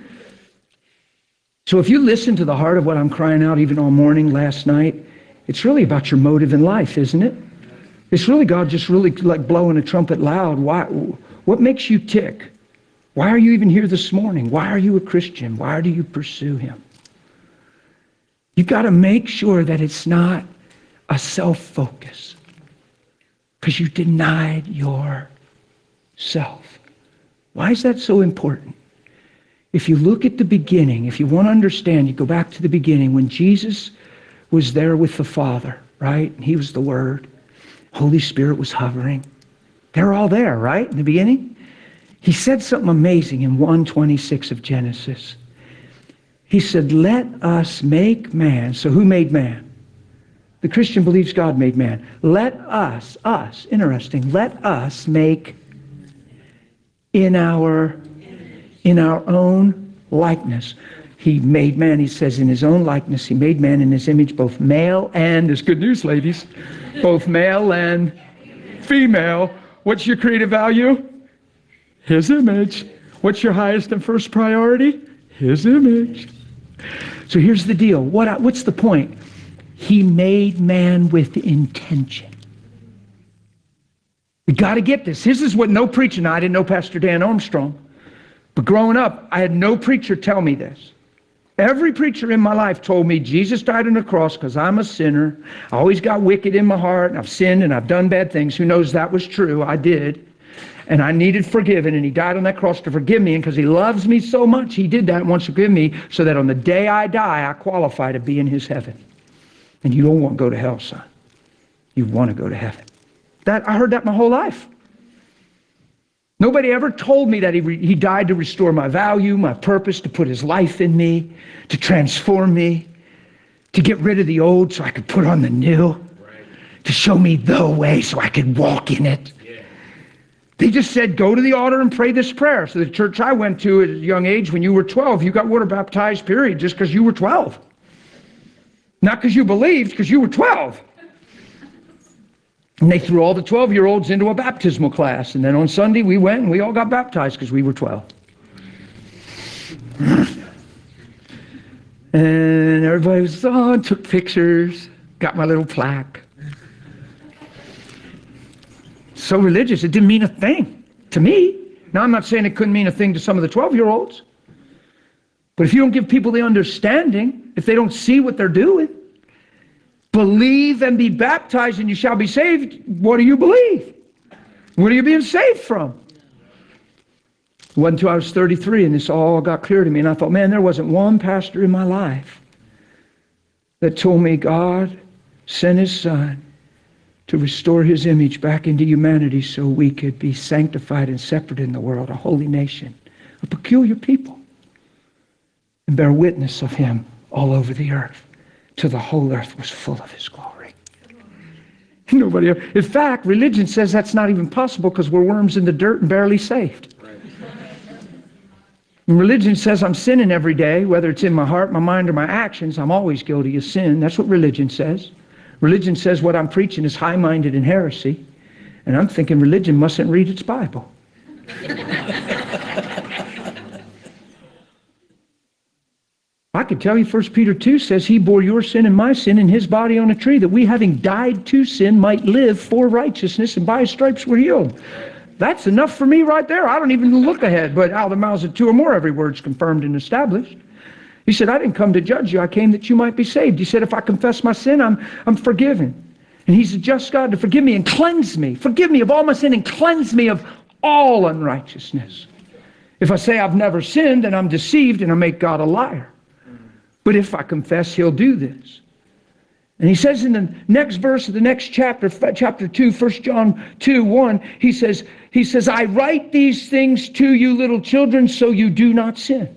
So if you listen to the heart of what I'm crying out even all morning last night, it's really about your motive in life, isn't it? It's really God just really like blowing a trumpet loud. Why? What makes you tick? Why are you even here this morning? Why are you a Christian? Why do you pursue Him? You've got to make sure that it's not a self-focus because you denied yourself. Why is that so important? If you look at the beginning, if you want to understand, you go back to the beginning when Jesus was there with the Father, right? And He was the Word. Holy Spirit was hovering. They're all there, right? In the beginning. He said something amazing in 1:26 of Genesis. He said, let us make man. So who made man? The Christian believes God made man. Let us, interesting, let us make in our own likeness. He made man, he says, in His own likeness. He made man in His image, both male and, there's good news, ladies, both male and female. What's your creative value? His image. What's your highest and first priority? His image. So here's the deal. What's the point? He made man with intention. We got to get this. This is what no preacher, I didn't know Pastor Dan Armstrong, but growing up, I had no preacher tell me this. Every preacher in my life told me Jesus died on the cross because I'm a sinner. I always got wicked in my heart, and I've sinned, and I've done bad things. Who knows that was true? I did. And I needed forgiven, and He died on that cross to forgive me. And because He loves me so much, He did that and wants to forgive me so that on the day I die, I qualify to be in His heaven. And you don't want to go to hell, son. You want to go to heaven. I heard that my whole life. Nobody ever told me that he died to restore my value, my purpose, to put His life in me, to transform me, to get rid of the old so I could put on the new, to show me the way so I could walk in it. They just said, go to the altar and pray this prayer. So the church I went to at a young age, when you were 12, you got water baptized, period, just because you were 12. Not because you believed, because you were 12. And they threw all the 12-year-olds into a baptismal class. And then on Sunday, we went and we all got baptized because we were 12. And everybody was, took pictures, got my little plaque. So religious, it didn't mean a thing to me. Now, I'm not saying it couldn't mean a thing to some of the 12-year-olds. But if you don't give people the understanding, if they don't see what they're doing, believe and be baptized and you shall be saved, what do you believe? What are you being saved from? It wasn't until I was 33 and this all got clear to me, and I thought, man, there wasn't one pastor in my life that told me God sent his Son to restore his image back into humanity so we could be sanctified and separate in the world, a holy nation, a peculiar people, and bear witness of him all over the earth till the whole earth was full of his glory. Nobody else. In fact, religion says that's not even possible because we're worms in the dirt and barely saved. And religion says I'm sinning every day, whether it's in my heart, my mind, or my actions. I'm always guilty of sin. That's what religion says. Religion says what I'm preaching is high-minded and heresy. And I'm thinking religion mustn't read its Bible. I could tell you 1 Peter 2 says he bore your sin and my sin in his body on a tree, that we, having died to sin, might live for righteousness, and by his stripes we're healed. That's enough for me right there. I don't even look ahead, but out of the mouths of two or more, every word's confirmed and established. He said, I didn't come to judge you. I came that you might be saved. He said, if I confess my sin, I'm forgiven. And he's a just God to forgive me and cleanse me. Forgive me of all my sin and cleanse me of all unrighteousness. If I say I've never sinned, then I'm deceived and I make God a liar. But if I confess, he'll do this. And he says in the next verse of the next chapter, chapter 2, 1 John 2:1, he says, I write these things to you, little children, so you do not sin.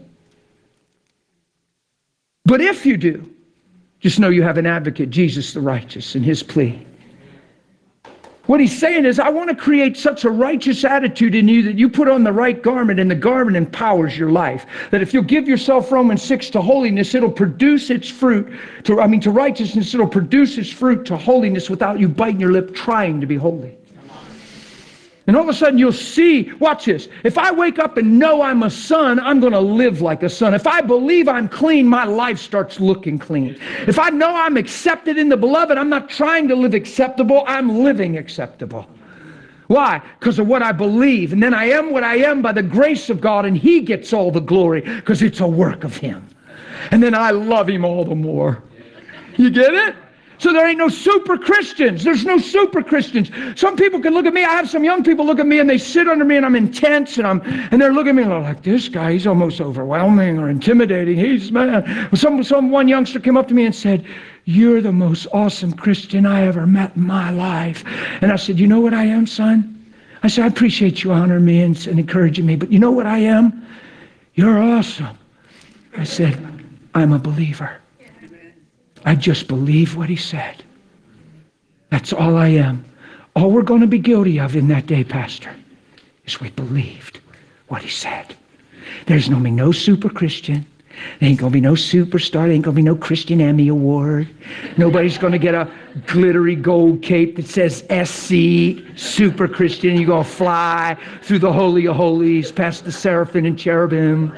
But if you do, just know you have an advocate, Jesus the righteous, in his plea. What he's saying is, I want to create such a righteous attitude in you that you put on the right garment, and the garment empowers your life. That if you'll give yourself, Romans 6, to holiness, it'll produce its fruit. To righteousness, it'll produce its fruit to holiness without you biting your lip trying to be holy. And all of a sudden you'll see, watch this, if I wake up and know I'm a son, I'm going to live like a son. If I believe I'm clean, my life starts looking clean. If I know I'm accepted in the beloved, I'm not trying to live acceptable, I'm living acceptable. Why? Because of what I believe. And then I am what I am by the grace of God, and he gets all the glory because it's a work of him. And then I love him all the more. You get it? So there ain't no super Christians. There's no super Christians. Some people can look at me. I have some young people look at me and they sit under me and I'm intense and they're looking at me and they're like, this guy, he's almost overwhelming or intimidating. He's man. One youngster came up to me and said, you're the most awesome Christian I ever met in my life. And I said, you know what I am, son? I said, I appreciate you honoring me and encouraging me, but you know what I am? You're awesome. I said, I'm a believer. I just believe what he said. That's all I am. All we're going to be guilty of in that day, Pastor, is we believed what he said. There's going to be no super Christian. There ain't going to be no superstar. There ain't going to be no Christian Emmy Award. Nobody's going to get a glittery gold cape that says SC, super Christian. You're going to fly through the Holy of Holies past the seraphim and cherubim.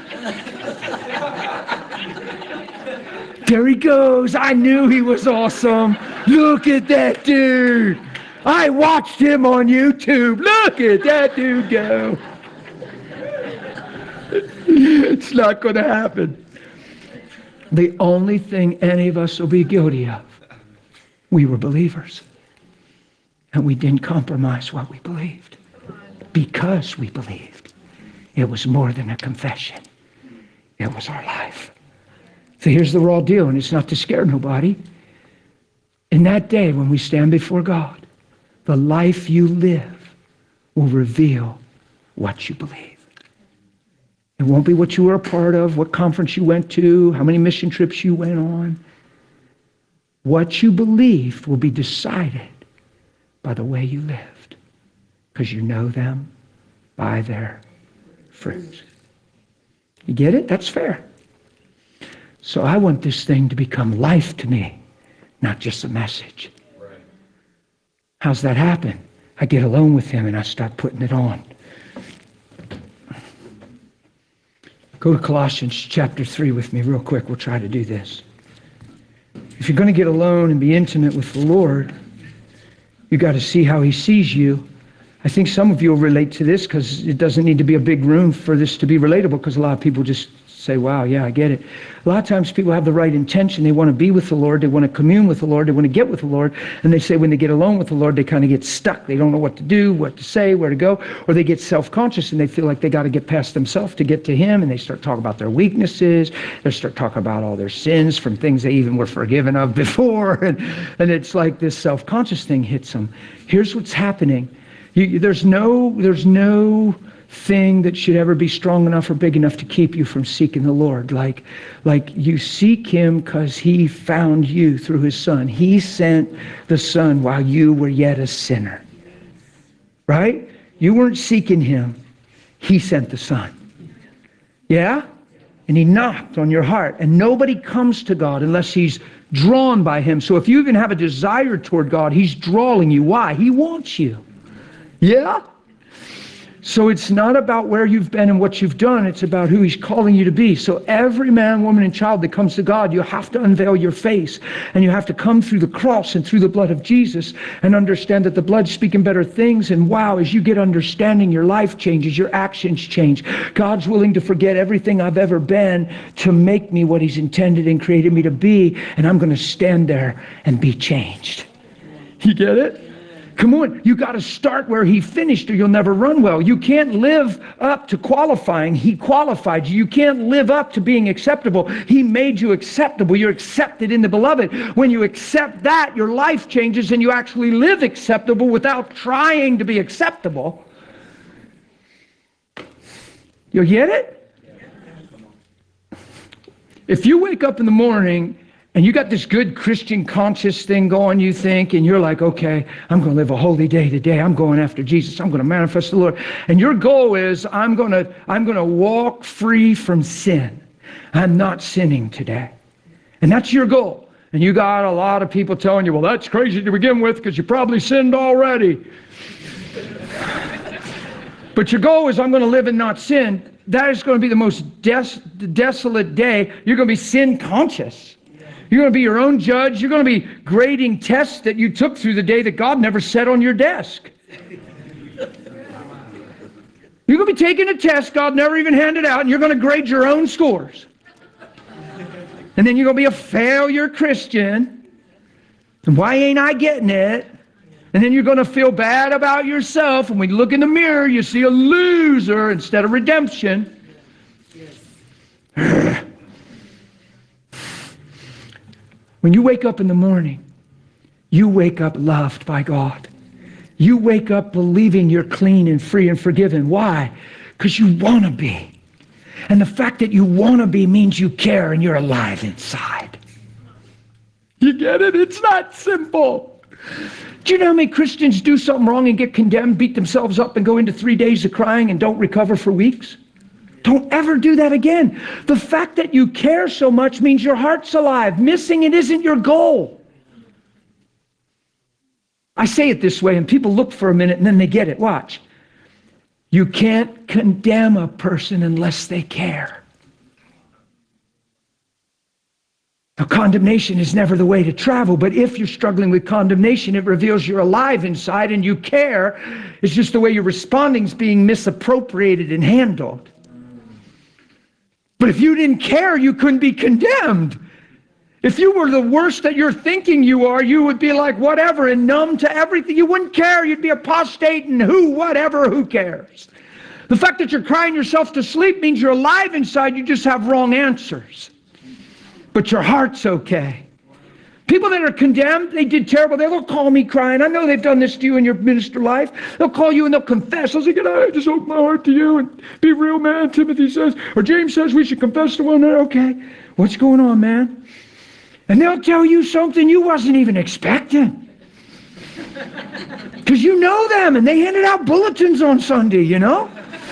There he goes. I knew he was awesome. Look at that dude. I watched him on YouTube. Look at that dude go. It's not going to happen. The only thing any of us will be guilty of, we were believers. And we didn't compromise what we believed. Because we believed. It was more than a confession. It was our life. So here's the raw deal, and it's not to scare nobody. In that day when we stand before God, the life you live will reveal what you believe. It won't be what you were a part of, what conference you went to, how many mission trips you went on. What you believed will be decided by the way you lived, because you know them by their fruits. You get it? That's fair. So I want this thing to become life to me, not just a message. Right. How's that happen? I get alone with him and I start putting it on. Go to Colossians chapter 3 with me real quick. We'll try to do this. If you're going to get alone and be intimate with the Lord, you've got to see how he sees you. I think some of you will relate to this because it doesn't need to be a big room for this to be relatable, because a lot of people just Say, wow, yeah, I get it. A lot of times people have the right intention. They want to be with the Lord. They want to commune with the Lord. They want to get with the Lord. And they say when they get alone with the Lord, they kind of get stuck. They don't know what to do, what to say, where to go. Or they get self-conscious and they feel like they got to get past themselves to get to Him. And they start talking about their weaknesses. They start talking about all their sins from things they even were forgiven of before. And it's like this self-conscious thing hits them. Here's what's happening. There's no thing that should ever be strong enough or big enough to keep you from seeking the Lord. Like you seek Him because He found you through His Son. He sent the Son while you were yet a sinner. Right? You weren't seeking Him. He sent the Son. Yeah? And He knocked on your heart. And nobody comes to God unless He's drawn by Him. So if you even have a desire toward God, He's drawing you. Why? He wants you. Yeah? So it's not about where you've been and what you've done. It's about who He's calling you to be. So every man, woman, and child that comes to God, you have to unveil your face. And you have to come through the cross and through the blood of Jesus and understand that the blood's speaking better things. And wow, as you get understanding, your life changes, your actions change. God's willing to forget everything I've ever been to make me what He's intended and created me to be. And I'm going to stand there and be changed. You get it? Come on, you got to start where He finished or you'll never run well. You can't live up to qualifying. He qualified you. You can't live up to being acceptable. He made you acceptable. You're accepted in the Beloved. When you accept that, your life changes and you actually live acceptable without trying to be acceptable. You get it? If you wake up in the morning and you got this good Christian conscious thing going, you think, and you're like, okay, I'm going to live a holy day today. I'm going after Jesus. I'm going to manifest the Lord. And your goal is, I'm going to walk free from sin. I'm not sinning today. And that's your goal. And you got a lot of people telling you, well, that's crazy to begin with because you probably sinned already. But your goal is, I'm going to live and not sin. That is going to be the most desolate day. You're going to be sin conscious. You're going to be your own judge. You're going to be grading tests that you took through the day that God never set on your desk. You're going to be taking a test God never even handed out, and you're going to grade your own scores. And then you're going to be a failure Christian. And why ain't I getting it? And then you're going to feel bad about yourself. And when you look in the mirror, you see a loser instead of redemption. When you wake up in the morning, you wake up loved by God. You wake up believing you're clean and free and forgiven. Why? Because you want to be. And the fact that you want to be means you care and you're alive inside. You get it? It's not simple. Do you know how many Christians do something wrong and get condemned, beat themselves up, and go into 3 days of crying and don't recover for weeks? Don't ever do that again. The fact that you care so much means your heart's alive. Missing it isn't your goal. I say it this way, and people look for a minute, and then they get it. Watch. You can't condemn a person unless they care. Now, condemnation is never the way to travel, but if you're struggling with condemnation, it reveals you're alive inside and you care. It's just the way you're responding is being misappropriated and handled. But if you didn't care, you couldn't be condemned. If you were the worst that you're thinking you are, you would be like whatever and numb to everything. You wouldn't care. You'd be apostate and who cares? The fact that you're crying yourself to sleep means you're alive inside. You just have wrong answers. But your heart's okay. People that are condemned, they did terrible. They'll call me crying. I know they've done this to you in your minister life. They'll call you and they'll confess. They'll say, "Can I just open my heart to you and be real, man?" Timothy says, or James says we should confess to one another. Okay, what's going on, man? And they'll tell you something you wasn't even expecting. Because you know them and they handed out bulletins on Sunday, you know?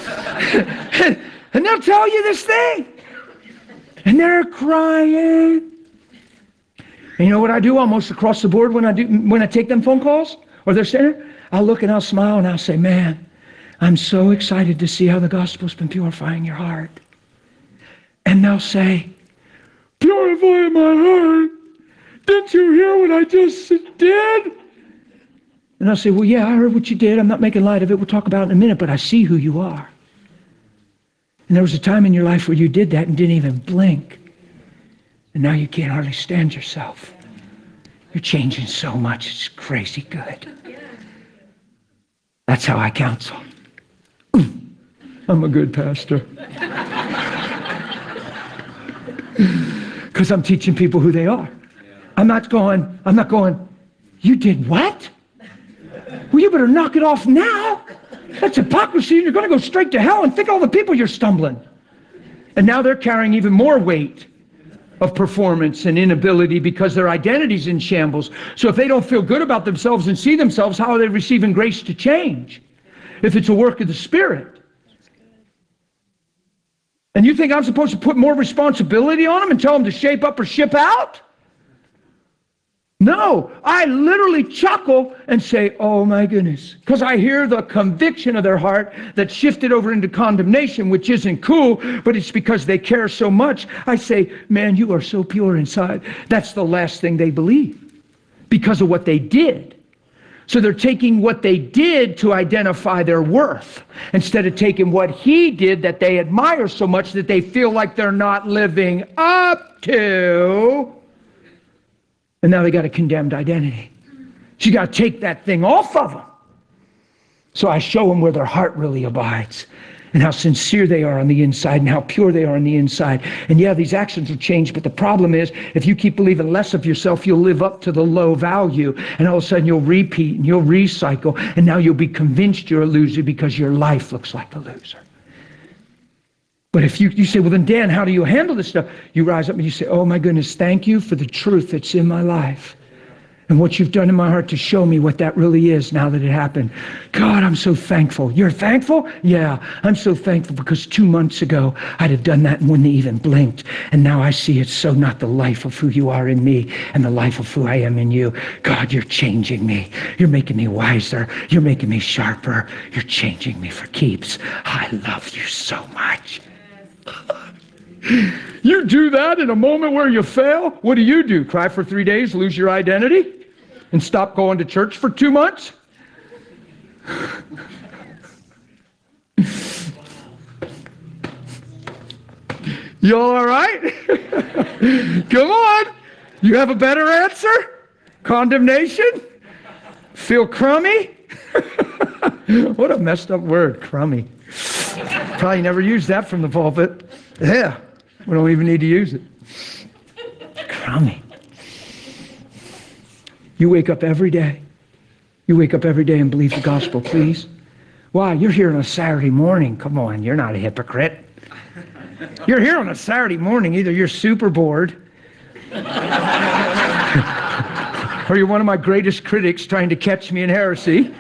And they'll tell you this thing. And they're crying. And you know what I do almost across the board when I take them phone calls? Or they're saying, I'll look and I'll smile and I'll say, "Man, I'm so excited to see how the gospel's been purifying your heart." And they'll say, "Purifying my heart? Didn't you hear what I just did?" And I'll say, "Well, yeah, I heard what you did. I'm not making light of it. We'll talk about it in a minute, but I see who you are." And there was a time in your life where you did that and didn't even blink. And now you can't hardly stand yourself. You're changing so much. It's crazy good. That's how I counsel. I'm a good pastor. Because I'm teaching people who they are. I'm not going, you did what? Well, you better knock it off now. That's hypocrisy. You're going to go straight to hell, and think of all the people you're stumbling. And now they're carrying even more weight of performance and inability because their identity's in shambles. So if they don't feel good about themselves and see themselves, how are they receiving grace to change? If it's a work of the Spirit. And you think I'm supposed to put more responsibility on them and tell them to shape up or ship out? No, I literally chuckle and say, oh my goodness, because I hear the conviction of their heart that shifted over into condemnation, which isn't cool, but it's because they care so much. I say, man, you are so pure inside. That's the last thing they believe because of what they did. So they're taking what they did to identify their worth instead of taking what he did that they admire so much that they feel like they're not living up to. And now they got a condemned identity. So you got to take that thing off of them. So I show them where their heart really abides and how sincere they are on the inside and how pure they are on the inside. And yeah, these actions will change, but the problem is if you keep believing less of yourself, you'll live up to the low value, and all of a sudden you'll repeat and you'll recycle, and now you'll be convinced you're a loser because your life looks like a loser. But if you say, well then Dan, how do you handle this stuff? You rise up and you say, oh my goodness, thank you for the truth that's in my life and what you've done in my heart to show me what that really is now that it happened. God, I'm so thankful. You're thankful? Yeah, I'm so thankful because 2 months ago I'd have done that and wouldn't have even blinked. And now I see it's so not the life of who you are in me and the life of who I am in you. God, you're changing me. You're making me wiser. You're making me sharper. You're changing me for keeps. I love you so much. You do that in a moment where you fail, what do? Cry for 3 days, lose your identity, and stop going to church for 2 months? You all right? Come on. You have a better answer? Condemnation? Feel crummy? What a messed up word, crummy. Probably never used that from the pulpit. Yeah, we don't even need to use it. Crummy. You wake up every day. You wake up every day and believe the gospel, please. Why? You're here on a Saturday morning. Come on, you're not a hypocrite. You're here on a Saturday morning. Either you're super bored or you're one of my greatest critics trying to catch me in heresy.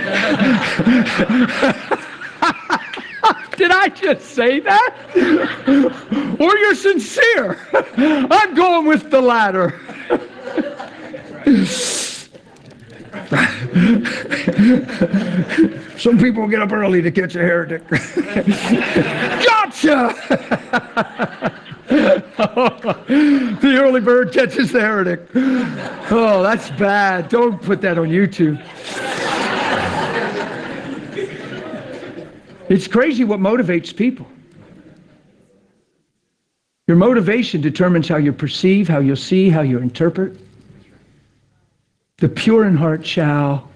Did I just say that? Or you're sincere? I'm going with the latter. Some people get up early to catch a heretic. Gotcha! The early bird catches the heretic. Oh, that's bad. Don't put that on YouTube. It's crazy what motivates people. Your motivation determines how you perceive, how you see, how you interpret. The pure in heart shall.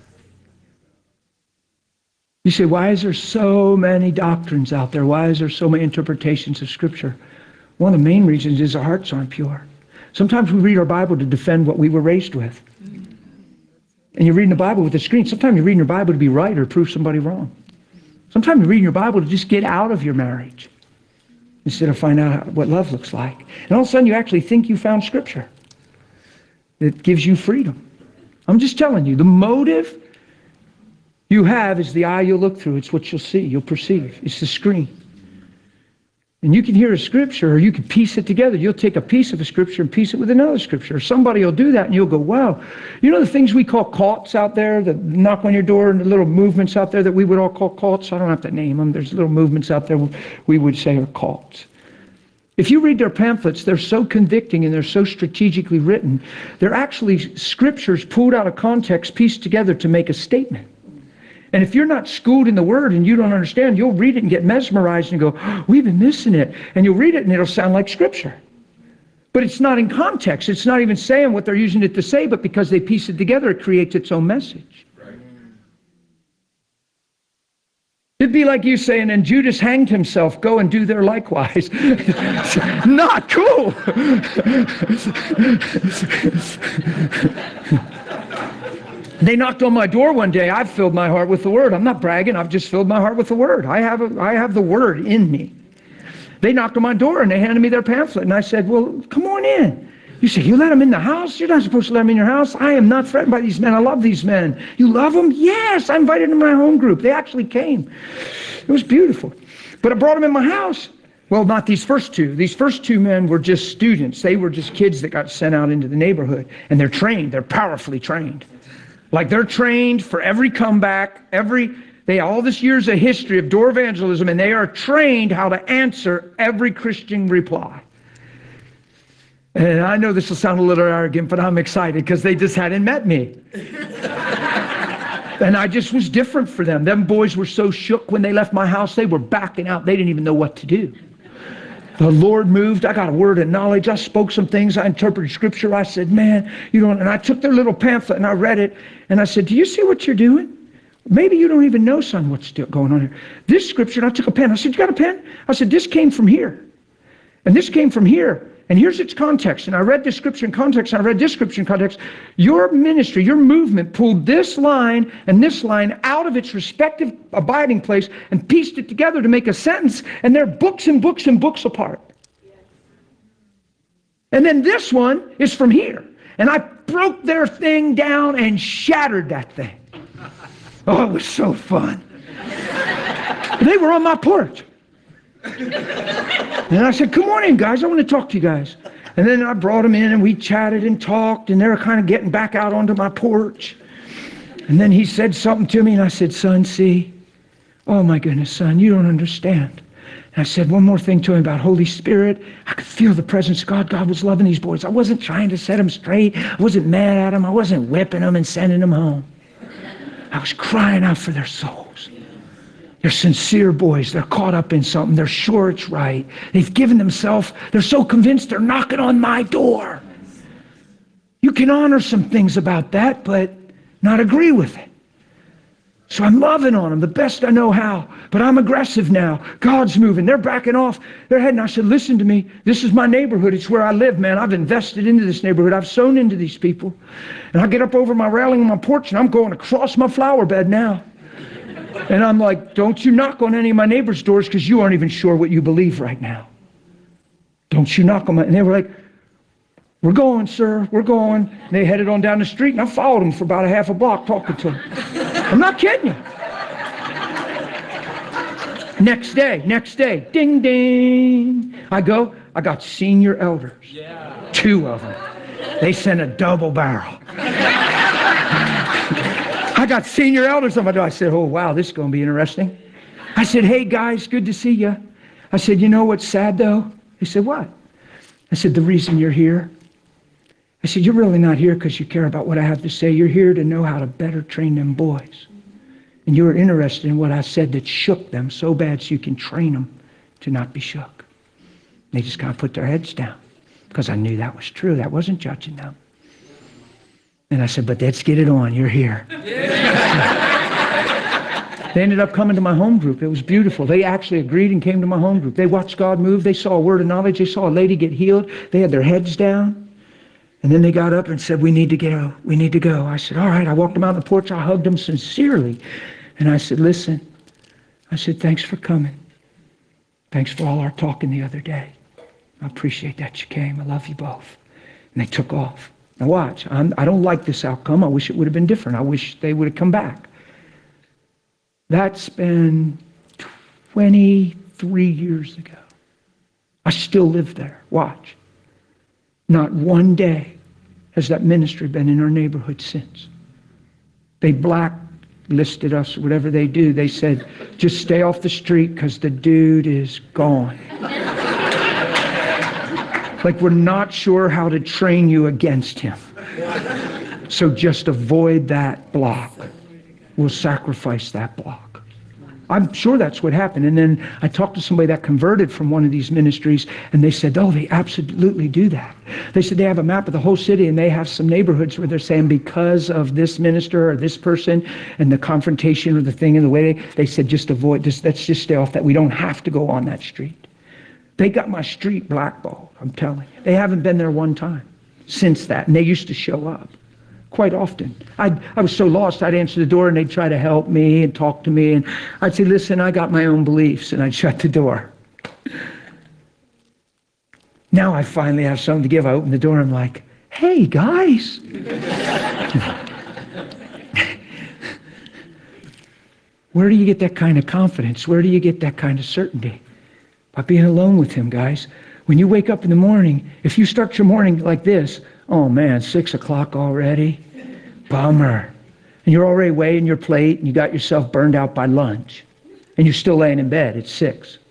You say, why is there so many doctrines out there? Why is there so many interpretations of Scripture? One of the main reasons is our hearts aren't pure. Sometimes we read our Bible to defend what we were raised with. And you're reading the Bible with a screen. Sometimes you're reading your Bible to be right or prove somebody wrong. Sometimes you're reading your Bible to just get out of your marriage instead of find out what love looks like. And all of a sudden you actually think you found Scripture that gives you freedom. I'm just telling you, the motive you have is the eye you'll look through. It's what you'll see, you'll perceive. It's the screen. And you can hear a Scripture, or you can piece it together. You'll take a piece of a Scripture and piece it with another Scripture. Or somebody will do that, and you'll go, wow. You know the things we call cults out there that knock on your door, and the little movements out there that we would all call cults? I don't have to name them. There's little movements out there we would say are cults. If you read their pamphlets, they're so convicting and they're so strategically written. They're actually Scriptures pulled out of context, pieced together to make a statement. And if you're not schooled in the Word and you don't understand, you'll read it and get mesmerized and go, oh, we've been missing it. And you'll read it and it'll sound like Scripture. But it's not in context. It's not even saying what they're using it to say, but because they piece it together, it creates its own message. Right. It'd be like you saying, and Judas hanged himself, go and do there likewise. Not cool. They knocked on my door one day. I've filled my heart with the Word. I'm not bragging. I've just filled my heart with the Word. I have the Word in me. They knocked on my door and they handed me their pamphlet. And I said, well, come on in. You say, you let them in the house? You're not supposed to let them in your house. I am not threatened by these men. I love these men. You love them? Yes. I invited them to my home group. They actually came. It was beautiful. But I brought them in my house. Well, not these first two. These first two men were just students. They were just kids that got sent out into the neighborhood. And they're trained. They're powerfully trained. Like they're trained for every comeback, they have all this years of history of door evangelism, and they are trained how to answer every Christian reply. And I know this will sound a little arrogant, but I'm excited because they just hadn't met me. And I just was different for them. Them boys were so shook when they left my house, they were backing out. They didn't even know what to do. The Lord moved. I got a word of knowledge. I spoke some things. I interpreted Scripture. I said, man, you don't. And I took their little pamphlet and I read it. And I said, do you see what you're doing? Maybe you don't even know, son, what's going on here. This Scripture, and I took a pen. I said, you got a pen? I said, this came from here. And this came from here. And here's its context. And I read this Scripture in context. And I read this Scripture in context. Your ministry, your movement pulled this line and this line out of its respective abiding place and pieced it together to make a sentence. And they're books and books and books apart. And then this one is from here. And I broke their thing down and shattered that thing. Oh, it was so fun. They were on my porch. And I said, come on in, guys. I want to talk to you guys. And then I brought them in and we chatted and talked. And they were kind of getting back out onto my porch. And then he said something to me. And I said, son, see. Oh, my goodness, son, you don't understand. And I said one more thing to him about Holy Spirit. I could feel the presence of God. God was loving these boys. I wasn't trying to set them straight. I wasn't mad at them. I wasn't whipping them and sending them home. I was crying out for their souls. They're sincere boys. They're caught up in something. They're sure it's right. They've given themselves. They're so convinced they're knocking on my door. You can honor some things about that, but not agree with it. So I'm loving on them the best I know how. But I'm aggressive now. God's moving. They're backing off. They're heading. I said, listen to me. This is my neighborhood. It's where I live, man. I've invested into this neighborhood. I've sown into these people. And I get up over my railing on my porch, and I'm going across my flower bed now. And I'm like, don't you knock on any of my neighbors' doors because you aren't even sure what you believe right now. Don't you knock on my... And they were like, we're going, sir. We're going. And they headed on down the street, and I followed them for about a half a block talking to them. I'm not kidding you. Next day, ding, ding. I got senior elders. Yeah. 2 of them. They sent a double barrel. I got senior elders on my door. I said, oh, wow, this is going to be interesting. I said, hey, guys, good to see you. I said, you know what's sad, though? They said, what? I said, the reason you're here. I said, you're really not here because you care about what I have to say. You're here to know how to better train them boys. And you were interested in what I said that shook them so bad so you can train them to not be shook. They just kind of put their heads down because I knew that was true. That wasn't judging them. And I said, but let's get it on. You're here. They ended up coming to my home group. It was beautiful. They actually agreed and came to my home group. They watched God move. They saw a word of knowledge. They saw a lady get healed. They had their heads down. And then they got up and said, we need to go. We need to go. I said, all right. I walked them out on the porch. I hugged them sincerely. And I said, listen. I said, thanks for coming. Thanks for all our talking the other day. I appreciate that you came. I love you both. And they took off. Now watch. I don't like this outcome. I wish it would have been different. I wish they would have come back. That's been 23 years ago. I still live there. Watch. Not one day has that ministry been in our neighborhood since. They blacklisted us, whatever they do. They said, just stay off the street because the dude is gone. Like we're not sure how to train you against him. So just avoid that block. will sacrifice that block. I'm sure that's what happened. And then I talked to somebody that converted from one of these ministries, and they said, oh, they absolutely do that. They said they have a map of the whole city, and they have some neighborhoods where they're saying because of this minister or this person and the confrontation or the thing and the way they said just avoid this, let's just stay off that. We don't have to go on that street. They got my street blackballed, I'm telling you. They haven't been there one time since that, and they used to show up quite often. I was so lost, I'd answer the door and they'd try to help me and talk to me, and I'd say, listen, I got my own beliefs, and I'd shut the door. Now I finally have something to give. I open the door and I'm like, hey guys. Where do you get that kind of confidence? Where do you get that kind of certainty? By being alone with him, guys. When you wake up in the morning, if you start your morning like this, oh man, 6 o'clock already? Bummer. And you're already weighing your plate and you got yourself burned out by lunch. And you're still laying in bed at 6.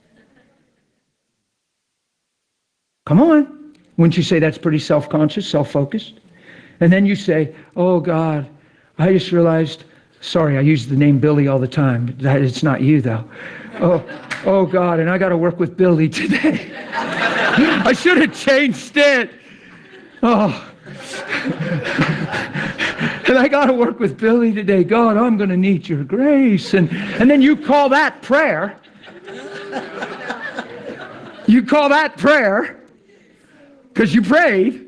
Come on. Wouldn't you say that's pretty self-conscious, self-focused? And then you say, oh God, I just realized, sorry, I use the name Billy all the time. It's not you though. Oh God, and I got to work with Billy today. I should have changed it. Oh. And I got to work with Billy today. God, I'm going to need your grace. And then you call that prayer. You call that prayer because you prayed.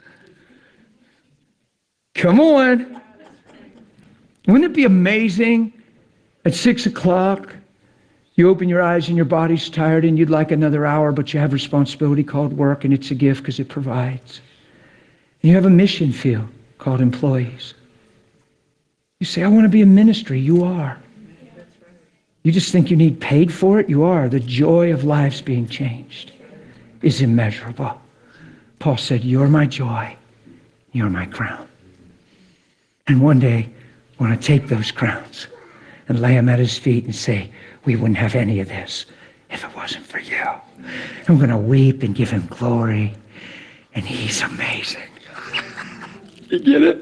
Come on. Wouldn't it be amazing at 6 o'clock, you open your eyes and your body's tired and you'd like another hour, but you have responsibility called work, and it's a gift because it provides. And you have a mission field called employees. You say, I want to be a ministry. You are. You just think you need paid for it? You are. The joy of lives being changed is immeasurable. Paul said, you're my joy. You're my crown. And one day, I want to take those crowns and lay them at his feet and say, we wouldn't have any of this if it wasn't for you. I'm going to weep and give him glory. And he's amazing. You get it?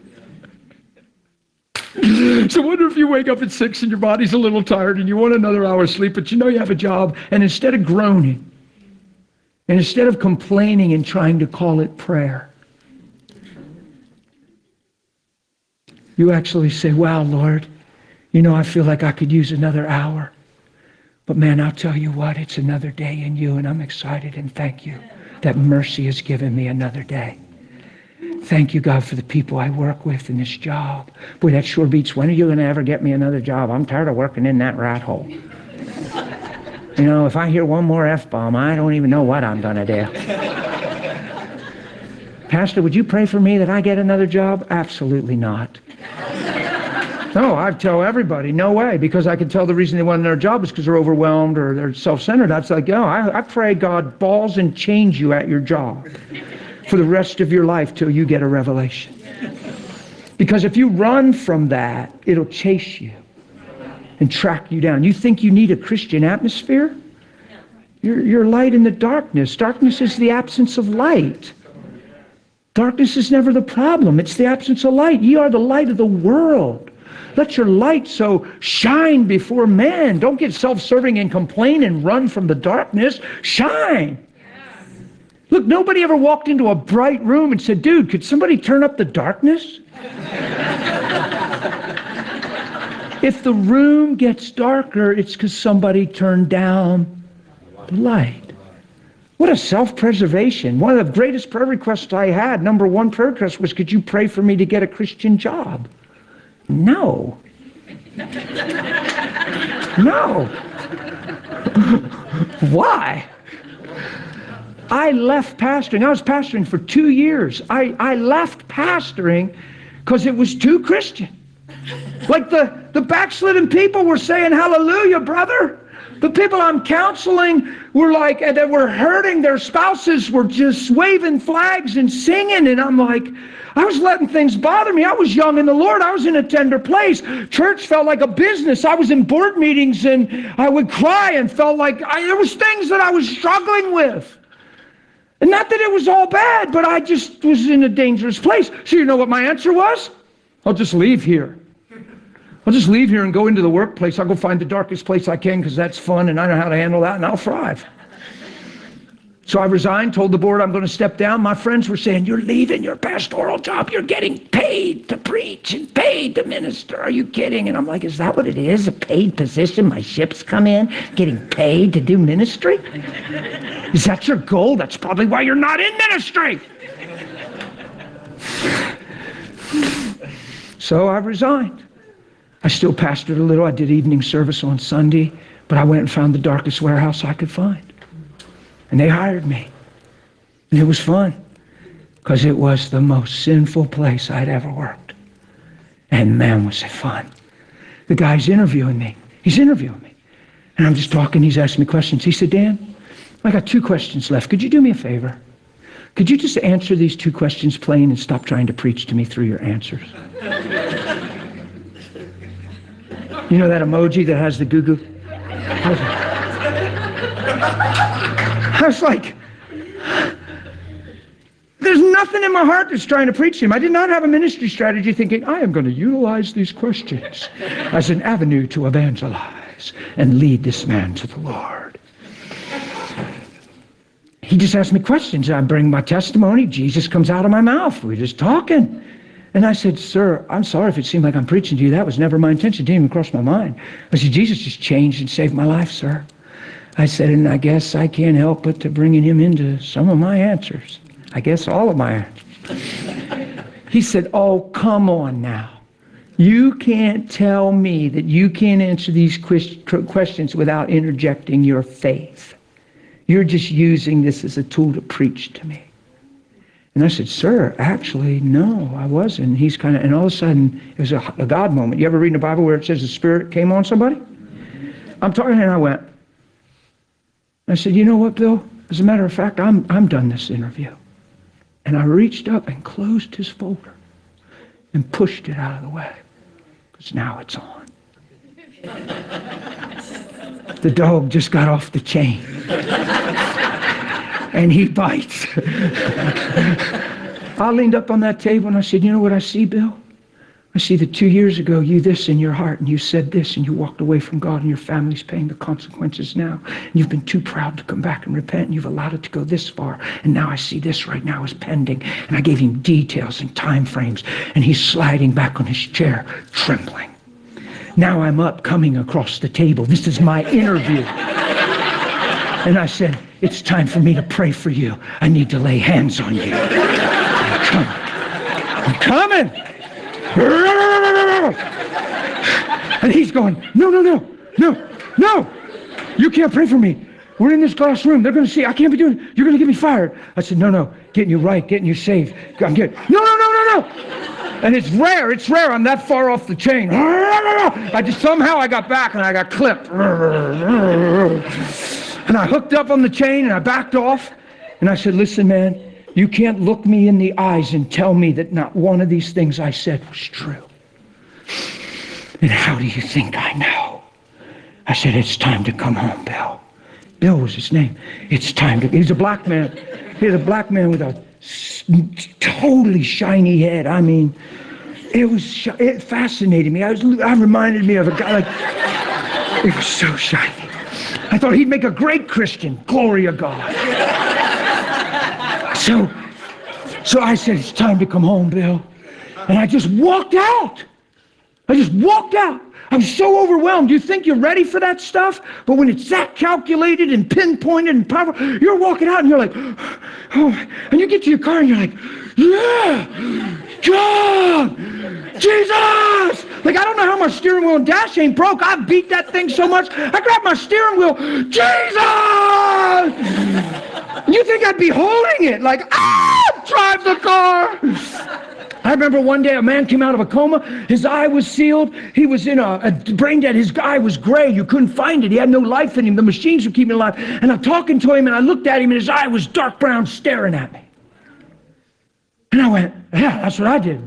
So I wonder if you wake up at 6 and your body's a little tired and you want another hour's sleep, but you know you have a job, and instead of groaning, and instead of complaining and trying to call it prayer, you actually say, wow, Lord, you know, I feel like I could use another hour. But man, I'll tell you what, it's another day in you, and I'm excited, and thank you that mercy has given me another day. Thank you, God, for the people I work with in this job. Boy, that sure beats, when are you going to ever get me another job? I'm tired of working in that rat hole. You know, if I hear one more F-bomb, I don't even know what I'm going to do. Pastor, would you pray for me that I get another job? Absolutely not. No, I tell everybody, no way, because I can tell the reason they want another job is because they're overwhelmed or they're self-centered. That's like, oh, I pray God balls and chains you at your job for the rest of your life till you get a revelation. Because if you run from that, it'll chase you and track you down. You think you need a Christian atmosphere? You're light in the darkness. Darkness is the absence of light. Darkness is never the problem. It's the absence of light. Ye are the light of the world. Let your light so shine before men. Don't get self-serving and complain and run from the darkness. Shine. Look, nobody ever walked into a bright room and said, dude, could somebody turn up the darkness? If the room gets darker, it's because somebody turned down the light. What a self-preservation. One of the greatest prayer requests I had, number one prayer request was, could you pray for me to get a Christian job? No. No. Why? I left pastoring. I was pastoring for 2 years. I left pastoring because it was too Christian. Like the backslidden people were saying, hallelujah, brother. The people I'm counseling were like, and that were hurting, their spouses were just waving flags and singing. And I'm like, I was letting things bother me. I was young in the Lord. I was in a tender place. Church felt like a business. I was in board meetings and I would cry and felt like there was things that I was struggling with. And not that it was all bad, but I just was in a dangerous place. So you know what my answer was? I'll just leave here. I'll just leave here and go into the workplace. I'll go find the darkest place I can because that's fun and I know how to handle that and I'll thrive. So I resigned, told the board I'm going to step down. My friends were saying, you're leaving your pastoral job. You're getting paid to preach and paid to minister. Are you kidding? And I'm like, is that what it is? A paid position? My ships come in, getting paid to do ministry? Is that your goal? That's probably why you're not in ministry. So I resigned. I still pastored a little. I did evening service on Sunday, but I went and found the darkest warehouse I could find. And they hired me. And it was fun because it was the most sinful place I'd ever worked. And man, was it fun. The guy's interviewing me. He's interviewing me. And I'm just talking. He's asking me questions. He said, Dan, I got 2 questions left. Could you do me a favor? Could you just answer these 2 questions plain and stop trying to preach to me through your answers? You know that emoji that has the goo-goo? I was like, there's nothing in my heart that's trying to preach to him. I did not have a ministry strategy thinking, I am going to utilize these questions as an avenue to evangelize and lead this man to the Lord. He just asked me questions. I bring my testimony. Jesus comes out of my mouth. We're just talking. And I said, sir, I'm sorry if it seemed like I'm preaching to you. That was never my intention. It didn't even cross my mind. I said, Jesus just changed and saved my life, sir. I said, and I guess I can't help but to bringing him into some of my answers. I guess all of my answers. He said, oh, come on now. You can't tell me that you can't answer these questions without interjecting your faith. You're just using this as a tool to preach to me. And I said, sir, actually, no, I wasn't. He's kind of, and all of a sudden, it was a God moment. You ever read in the Bible where it says the Spirit came on somebody? I'm talking, and I went. I said, you know what, Bill? As a matter of fact, I'm done this interview. And I reached up and closed his folder and pushed it out of the way. Because now it's on. The dog just got off the chain. And he bites. I leaned up on that table and I said, you know what I see, Bill? I see that 2 years ago, you this in your heart, and you said this, and you walked away from God, and your family's paying the consequences now. And you've been too proud to come back and repent, and you've allowed it to go this far. And now I see this right now is pending. And I gave him details and time frames, and he's sliding back on his chair, trembling. Now I'm up, coming across the table. This is my interview. And I said, it's time for me to pray for you. I need to lay hands on you. I'm coming. And he's going, no. You can't pray for me. We're in this glass room. They're going to see. I can't be doing it. You're going to get me fired. I said, no. Getting you right, getting you saved. I'm getting, no. And it's rare. I'm that far off the chain. Somehow I got back and I got clipped. And I hooked up on the chain and I backed off. And I said, listen, man, you can't look me in the eyes and tell me that not one of these things I said was true. And how do you think I know? I said, it's time to come home, Bill. Bill was his name. It's time to, he's a black man. He's a black man with a totally shiny head. I mean, it fascinated me. I reminded me of a guy like, it was so shiny. I thought he'd make a great Christian. Glory to God. So I said, it's time to come home, Bill. And I just walked out. I was so overwhelmed. You think you're ready for that stuff? But when it's that calculated and pinpointed and powerful, you're walking out and you're like, oh, and you get to your car and you're like, yeah, God, Jesus. Like, I don't know how my steering wheel and dash ain't broke. I beat that thing so much. I grabbed my steering wheel, Jesus. You think I'd be holding it? Like, drive the car. I remember one day a man came out of a coma. His eye was sealed. He was in a brain dead. His eye was gray. You couldn't find it. He had no life in him. The machines were keeping him alive. And I'm talking to him, and I looked at him, and his eye was dark brown, staring at me. And I went, yeah, that's what I did.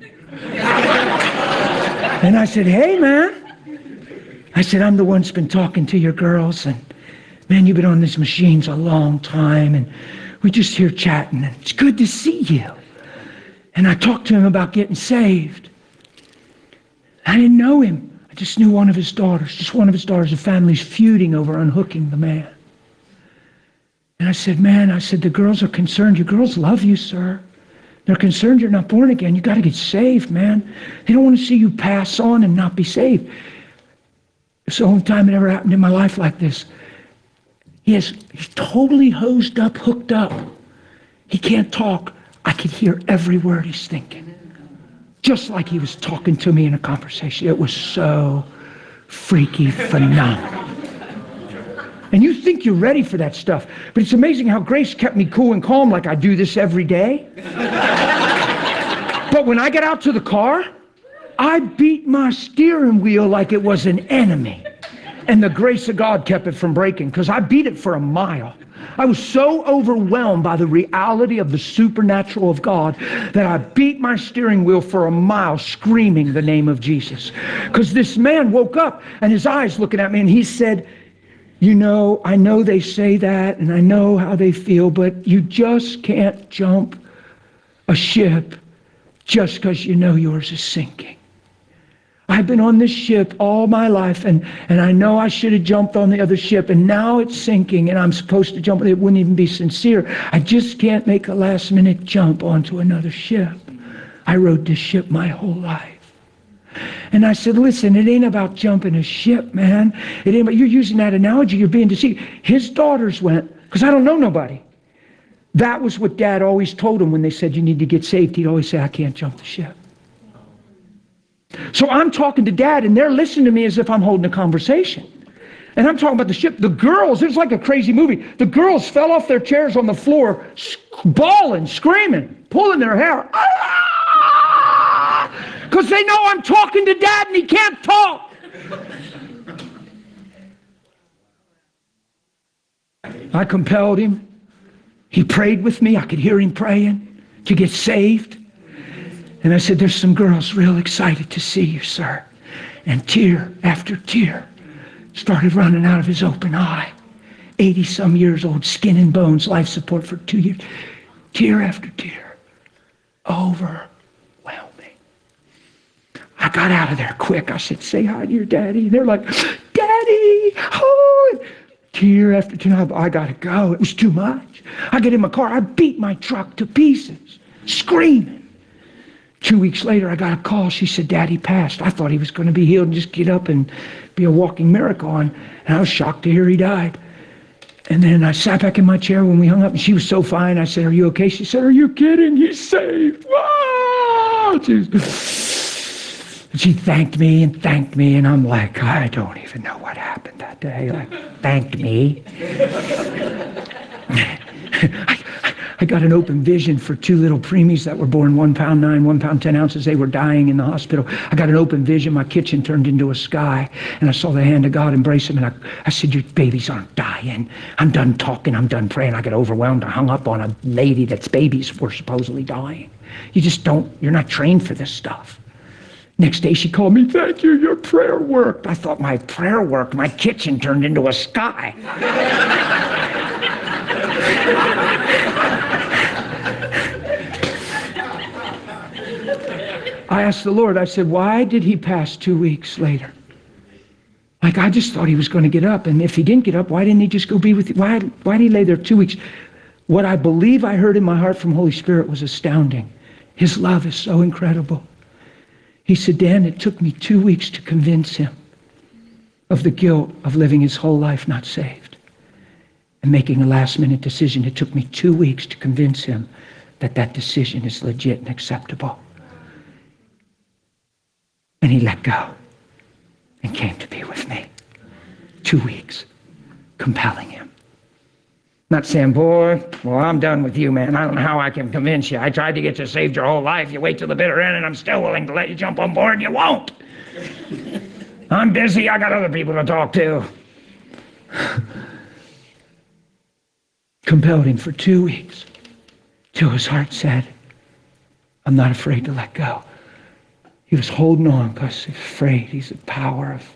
And I said, hey, man. I said, I'm the one that's been talking to your girls, and man, you've been on these machines a long time, and we're just here chatting, and it's good to see you. And I talked to him about getting saved. I didn't know him. I just knew one of his daughters. Just one of his daughters. The family's feuding over unhooking the man. And I said, man, the girls are concerned. You girls love you, sir. They're concerned you're not born again. You got to get saved, man. They don't want to see you pass on and not be saved. It's the only time it ever happened in my life like this. He's totally hosed up, hooked up. He can't talk. I could hear every word he's thinking. Just like he was talking to me in a conversation. It was so freaky phenomenal. And you think you're ready for that stuff. But it's amazing how grace kept me cool and calm like I do this every day. But when I get out to the car, I beat my steering wheel like it was an enemy. And the grace of God kept it from breaking, because I beat it for a mile. I was so overwhelmed by the reality of the supernatural of God that I beat my steering wheel for a mile screaming the name of Jesus. Because this man woke up and his eyes looking at me and he said, you know, I know they say that and I know how they feel, but you just can't jump a ship just because you know yours is sinking. I've been on this ship all my life, and I know I should have jumped on the other ship, and now it's sinking, and I'm supposed to jump. It wouldn't even be sincere. I just can't make a last-minute jump onto another ship. I rode this ship my whole life. And I said, listen, it ain't about jumping a ship, man. It ain't about, you're using that analogy, you're being deceived. His daughters went, because I don't know nobody. That was what Dad always told him when they said you need to get saved. He'd always say, I can't jump the ship. So I'm talking to Dad, and they're listening to me as if I'm holding a conversation. And I'm talking about the ship. The girls, it was like a crazy movie. The girls fell off their chairs on the floor, bawling, screaming, pulling their hair. Because they know I'm talking to Dad and he can't talk. I compelled him. He prayed with me. I could hear him praying to get saved. And I said, there's some girls real excited to see you, sir. And tear after tear started running out of his open eye. 80-some years old, skin and bones, life support for 2 years. Tear after tear. Overwhelming. I got out of there quick. I said, say hi to your daddy. They're like, Daddy! Oh! Tear after tear. I got to go. It was too much. I get in my car. I beat my truck to pieces, screaming. 2 weeks later, I got a call. She said, Daddy passed. I thought he was going to be healed and just get up and be a walking miracle. And I was shocked to hear he died. And then I sat back in my chair when we hung up, and she was so fine. I said, are you okay? She said, are you kidding? He's saved. Wow! She thanked me, and I'm like, I don't even know what happened that day. Like, thanked me. I got an open vision for 2 little preemies that were born 1 pound 9, 1 pound 10 ounces. They were dying in the hospital. I got an open vision. My kitchen turned into a sky, and I saw the hand of God embrace them. And I said, your babies aren't dying. I'm done talking. I'm done praying. I got overwhelmed. I hung up on a lady that's babies were supposedly dying. You just don't, you're not trained for this stuff. Next day she called me, thank you, your prayer worked. I thought my prayer worked. My kitchen turned into a sky. I asked the Lord, I said, why did he pass 2 weeks later? Like, I just thought he was going to get up. And if he didn't get up, why didn't he just go be with you? Why did he lay there 2 weeks? What I believe I heard in my heart from Holy Spirit was astounding. His love is so incredible. He said, Dan, it took me 2 weeks to convince him of the guilt of living his whole life not saved and making a last-minute decision. It took me 2 weeks to convince him that that decision is legit and acceptable. And he let go and came to be with me. 2 weeks, compelling him. Not saying, boy, well, I'm done with you, man. I don't know how I can convince you. I tried to get you saved your whole life. You wait till the bitter end, and I'm still willing to let you jump on board. You won't. I'm busy. I got other people to talk to. Compelled him for 2 weeks till his heart said, I'm not afraid to let go. He was holding on because he's afraid. He's the power of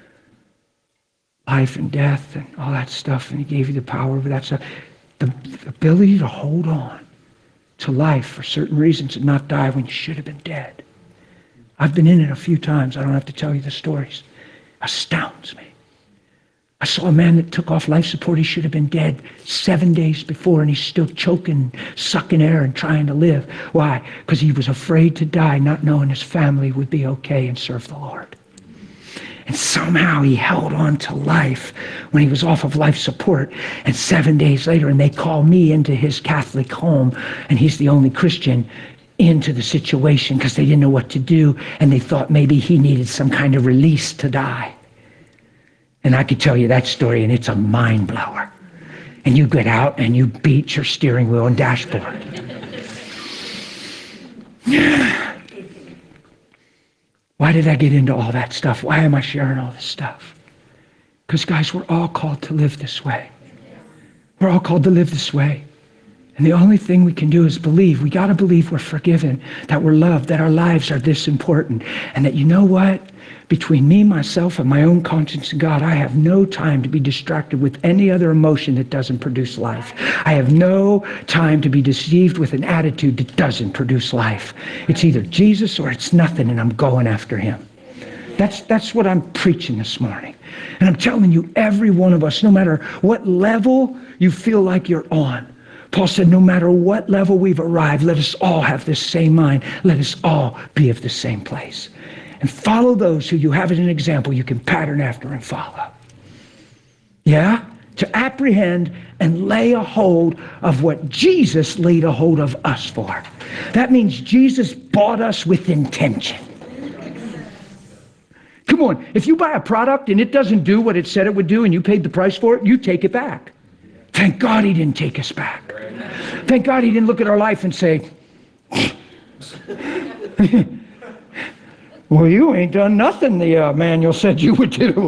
life and death and all that stuff, and he gave you the power over that stuff. The ability to hold on to life for certain reasons and not die when you should have been dead. I've been in it a few times. I don't have to tell you the stories. Astounds me. I saw a man that took off life support. He should have been dead 7 days before, and he's still choking, sucking air and trying to live. Why? Because he was afraid to die, not knowing his family would be okay and serve the Lord. And somehow he held on to life when he was off of life support. And 7 days later, and they call me into his Catholic home, and he's the only Christian into the situation because they didn't know what to do, and they thought maybe he needed some kind of release to die. And I could tell you that story, and it's a mind blower. And you get out and you beat your steering wheel and dashboard. Why did I get into all that stuff? Why am I sharing all this stuff? Because, guys, we're all called to live this way. We're all called to live this way. And the only thing we can do is believe. We got to believe we're forgiven, that we're loved, that our lives are this important, and that, you know what? Between me, myself, and my own conscience and God, I have no time to be distracted with any other emotion that doesn't produce life. I have no time to be deceived with an attitude that doesn't produce life. It's either Jesus or it's nothing, and I'm going after him. That's what I'm preaching this morning. And I'm telling you, every one of us, no matter what level you feel like you're on, Paul said, no matter what level we've arrived, let us all have this same mind. Let us all be of the same place. And follow those who you have as an example you can pattern after and follow. Yeah? To apprehend and lay a hold of what Jesus laid a hold of us for. That means Jesus bought us with intention. Come on, if you buy a product and it doesn't do what it said it would do and you paid the price for it, you take it back. Thank God he didn't take us back. Thank God he didn't look at our life and say, well, you ain't done nothing the manual said you would do.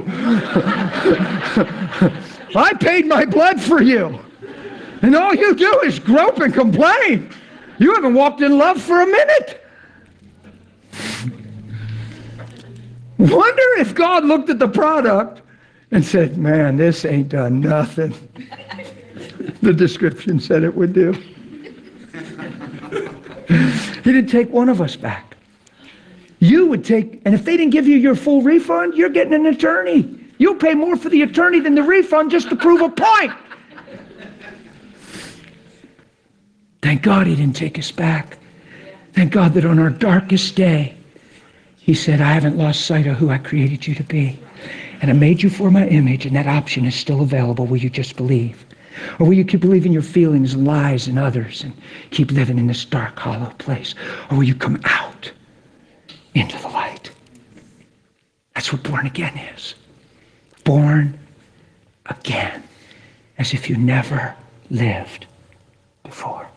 I paid my blood for you. And all you do is grope and complain. You haven't walked in love for a minute. Wonder if God looked at the product and said, man, this ain't done nothing the description said it would do. He didn't take one of us back. You would take, and if they didn't give you your full refund, you're getting an attorney. You'll pay more for the attorney than the refund just to prove a point. Thank God he didn't take us back. Thank God that on our darkest day, he said, I haven't lost sight of who I created you to be. And I made you for my image, and that option is still available. Will you just believe? Or will you keep believing your feelings and lies and others and keep living in this dark, hollow place? Or will you come out into the light? That's what born again is. Born again, as if you never lived before.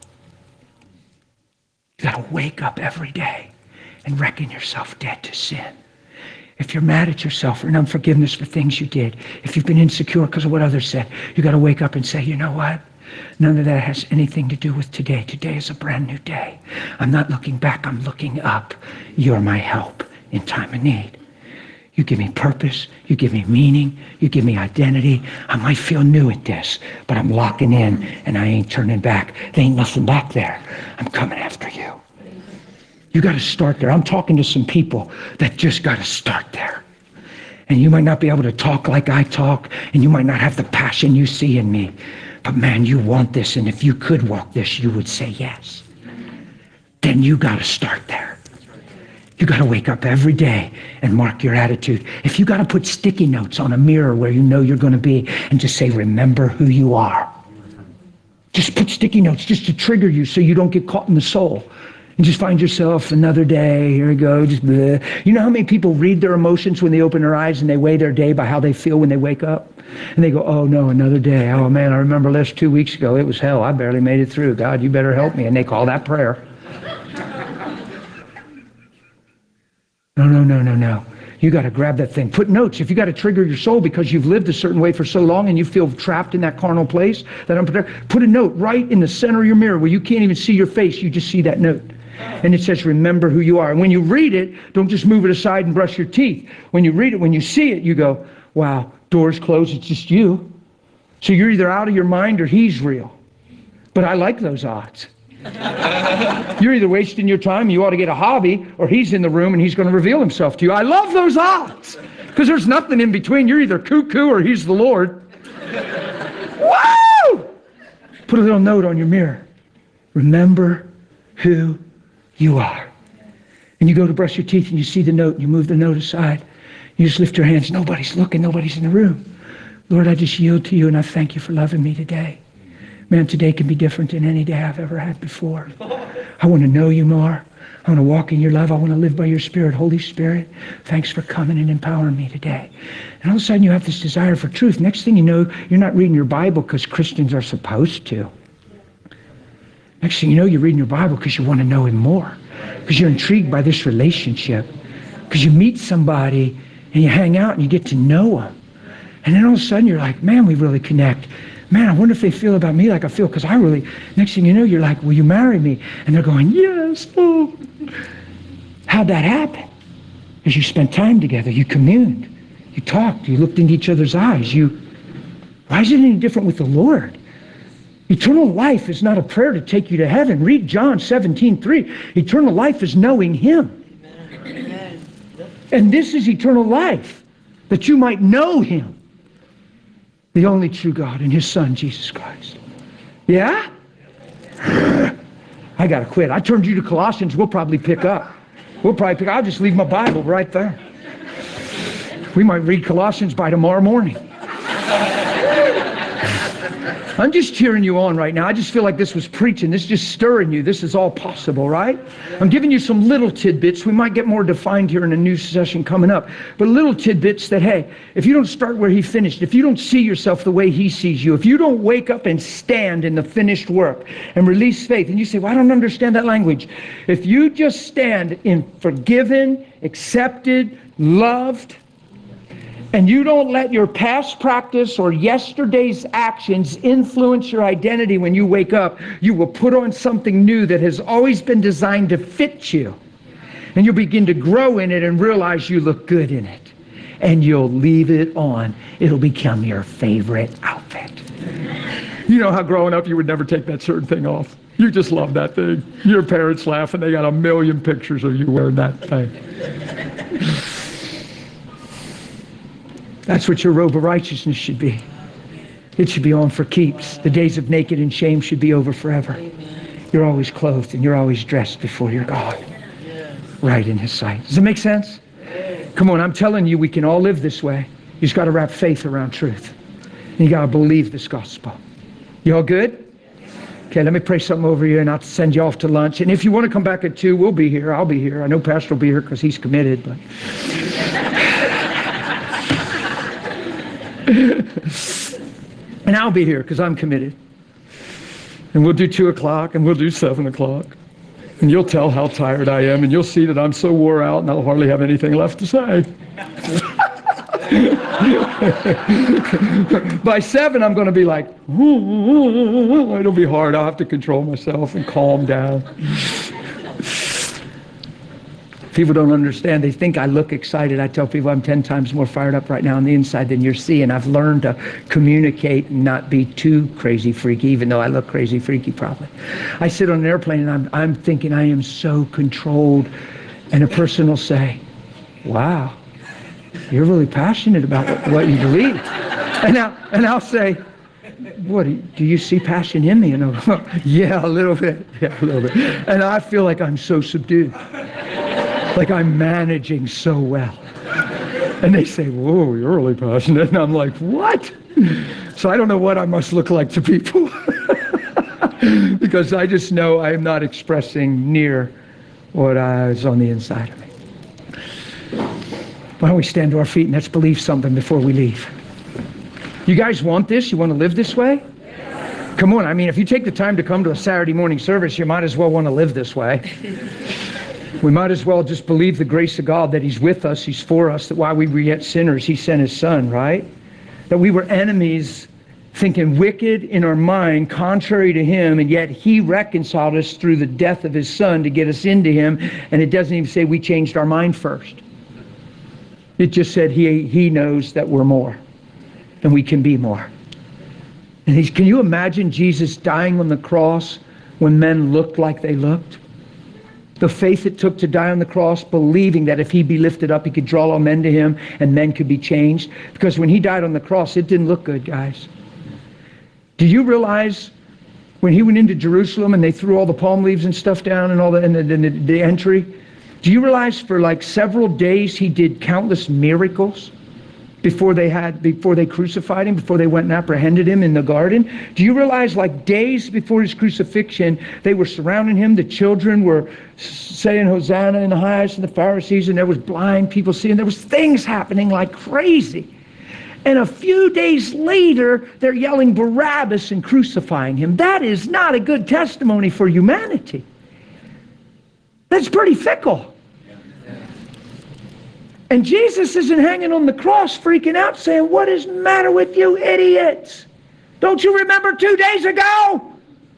You got to wake up every day and reckon yourself dead to sin. If you're mad at yourself or in unforgiveness for things you did, if you've been insecure because of what others said, you got to wake up and say, you know what? None of that has anything to do with today. Today is a brand new day. I'm not looking back, I'm looking up. You're my help in time of need. You give me purpose, you give me meaning, you give me identity. I might feel new at this, but I'm locking in and I ain't turning back. There ain't nothing back there. I'm coming after you. You got to start there. I'm talking to some people that just got to start there. And you might not be able to talk like I talk, and you might not have the passion you see in me. But man, you want this, and if you could walk this, you would say yes. Then you got to start there. You got to wake up every day and mark your attitude. If you got to put sticky notes on a mirror where you know you're going to be, and just say, remember who you are. Just put sticky notes just to trigger you so you don't get caught in the soul. And just find yourself another day, here we go, just bleh. You know how many people read their emotions when they open their eyes and they weigh their day by how they feel when they wake up? And they go, oh no, another day. Oh man, I remember last 2 weeks ago, it was hell. I barely made it through. God, you better help me. And they call that prayer. No. You got to grab that thing. Put notes. If you got to trigger your soul because you've lived a certain way for so long and you feel trapped in that carnal place, put a note right in the center of your mirror where you can't even see your face. You just see that note. And it says, remember who you are. And when you read it, don't just move it aside and brush your teeth. When you read it, when you see it, you go, wow, doors closed, it's just you. So you're either out of your mind or he's real. But I like those odds. You're either wasting your time, you ought to get a hobby, or he's in the room and he's going to reveal himself to you. I love those odds, because there's nothing in between. You're either cuckoo or he's the Lord. Woo! Put a little note on your mirror. Remember who you are. And you go to brush your teeth and you see the note and you move the note aside. You just lift your hands. Nobody's looking. Nobody's in the room. Lord, I just yield to you and I thank you for loving me today. Man, today can be different than any day I've ever had before. I want to know you more. I want to walk in your love. I want to live by your Spirit. Holy Spirit, thanks for coming and empowering me today. And all of a sudden you have this desire for truth. Next thing you know, you're not reading your Bible because Christians are supposed to. Next thing you know, you're reading your Bible because you want to know him more. Because you're intrigued by this relationship. Because you meet somebody and you hang out and you get to know them. And then all of a sudden you're like, man, we really connect. Man, I wonder if they feel about me like I feel, because I really, next thing you know, you're like, will you marry me? And they're going, yes, oh. How'd that happen? Because you spent time together, you communed, you talked, you looked into each other's eyes. Why is it any different with the Lord? Eternal life is not a prayer to take you to heaven. Read John 17:3. Eternal life is knowing him. Amen. And this is eternal life, that you might know him, the only true God, and his Son, Jesus Christ. Yeah? I got to quit. I turned you to Colossians. We'll probably pick up. I'll just leave my Bible right there. We might read Colossians by tomorrow morning. I'm just cheering you on right now. I just feel like this was preaching. This is just stirring you. This is all possible, right? I'm giving you some little tidbits. We might get more defined here in a new session coming up. But little tidbits that, hey, if you don't start where he finished, if you don't see yourself the way he sees you, if you don't wake up and stand in the finished work and release faith, and you say, well, I don't understand that language. If you just stand in forgiven, accepted, loved, and you don't let your past practice or yesterday's actions influence your identity when you wake up, you will put on something new that has always been designed to fit you. And you'll begin to grow in it and realize you look good in it. And you'll leave it on. It'll become your favorite outfit. You know how growing up you would never take that certain thing off. You just love that thing. Your parents laugh and they got a million pictures of you wearing that thing. That's what your robe of righteousness should be. It should be on for keeps. The days of naked and shame should be over forever. Amen. You're always clothed and you're always dressed before your God. Yes. Right in his sight. Does it make sense? Yes. Come on, I'm telling you, we can all live this way. You just got to wrap faith around truth. And you got to believe this gospel. You all good? Okay, let me pray something over you and I'll send you off to lunch. And if you want to come back at 2, we'll be here. I'll be here. I know Pastor will be here because he's committed, but... And I'll be here because I'm committed. And we'll do 2 o'clock and we'll do 7 o'clock. And you'll tell how tired I am and you'll see that I'm so wore out and I'll hardly have anything left to say. By 7, I'm going to be like, it'll be hard. I'll have to control myself and calm down. People don't understand. They think I look excited. I tell people I'm 10 times more fired up right now on the inside than you're seeing. I've learned to communicate and not be too crazy freaky, even though I look crazy freaky probably. I sit on an airplane and I'm thinking I am so controlled. And a person will say, wow, you're really passionate about what you believe. And I'll say, what, do you see passion in me? And I'll go, yeah, a little bit. Yeah, a little bit. And I feel like I'm so subdued. Like I'm managing so well. And they say, whoa, you're really passionate. And I'm like, what? So I don't know what I must look like to people. Because I just know I am not expressing near what is on the inside of me. Why don't we stand to our feet and let's believe something before we leave. You guys want this? You want to live this way? Come on, I mean, if you take the time to come to a Saturday morning service, you might as well want to live this way. We might as well just believe the grace of God, that he's with us, he's for us, that while we were yet sinners, he sent his son, right? That we were enemies, thinking wicked in our mind, contrary to him, and yet he reconciled us through the death of his son to get us into him, and it doesn't even say we changed our mind first. It just said he knows that we're more, and we can be more. And can you imagine Jesus dying on the cross when men looked like they looked. The faith it took to die on the cross, believing that if he be lifted up, he could draw all men to him and men could be changed. Because when he died on the cross, it didn't look good, guys. Do you realize when he went into Jerusalem and they threw all the palm leaves and stuff down and all the entry, do you realize for like several days he did countless miracles before they crucified him, before they went and apprehended him in the garden? Do you realize like days before his crucifixion, they were surrounding him, the children were saying Hosanna in the highest, and the Pharisees, and there was blind people seeing, there was things happening like crazy. And a few days later, they're yelling Barabbas and crucifying him. That is not a good testimony for humanity. That's pretty fickle. And Jesus isn't hanging on the cross freaking out saying, what is the matter with you idiots? Don't you remember 2 days ago?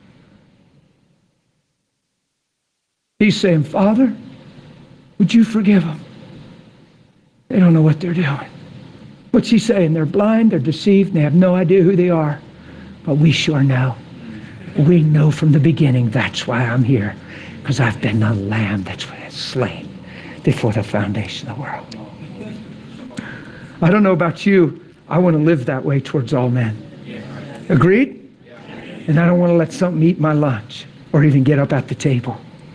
He's saying, Father, would you forgive them? They don't know what they're doing. What's he saying? They're blind, they're deceived, and they have no idea who they are. But we sure know. We know from the beginning that's why I'm here. Because I've been the lamb that's slain before the foundation of the world. I don't know about you. I want to live that way towards all men. Agreed? And I don't want to let something eat my lunch or even get up at the table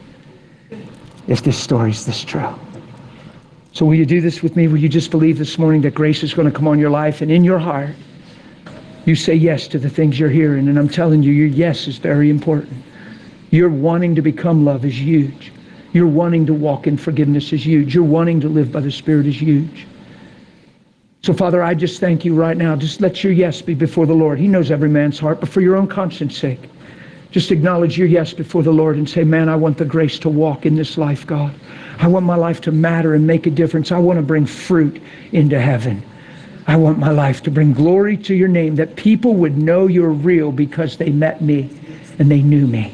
if this story's this true. So will you do this with me? Will you just believe this morning that grace is going to come on your life, and in your heart you say yes to the things you're hearing? And I'm telling you, your yes is very important. Your wanting to become love is huge. Your wanting to walk in forgiveness is huge. Your wanting to live by the Spirit is huge. So Father, I just thank you right now. Just let your yes be before the Lord. He knows every man's heart, but for your own conscience sake, just acknowledge your yes before the Lord and say, man, I want the grace to walk in this life, God. I want my life to matter and make a difference. I want to bring fruit into heaven. I want my life to bring glory to your name, that people would know you're real because they met me and they knew me.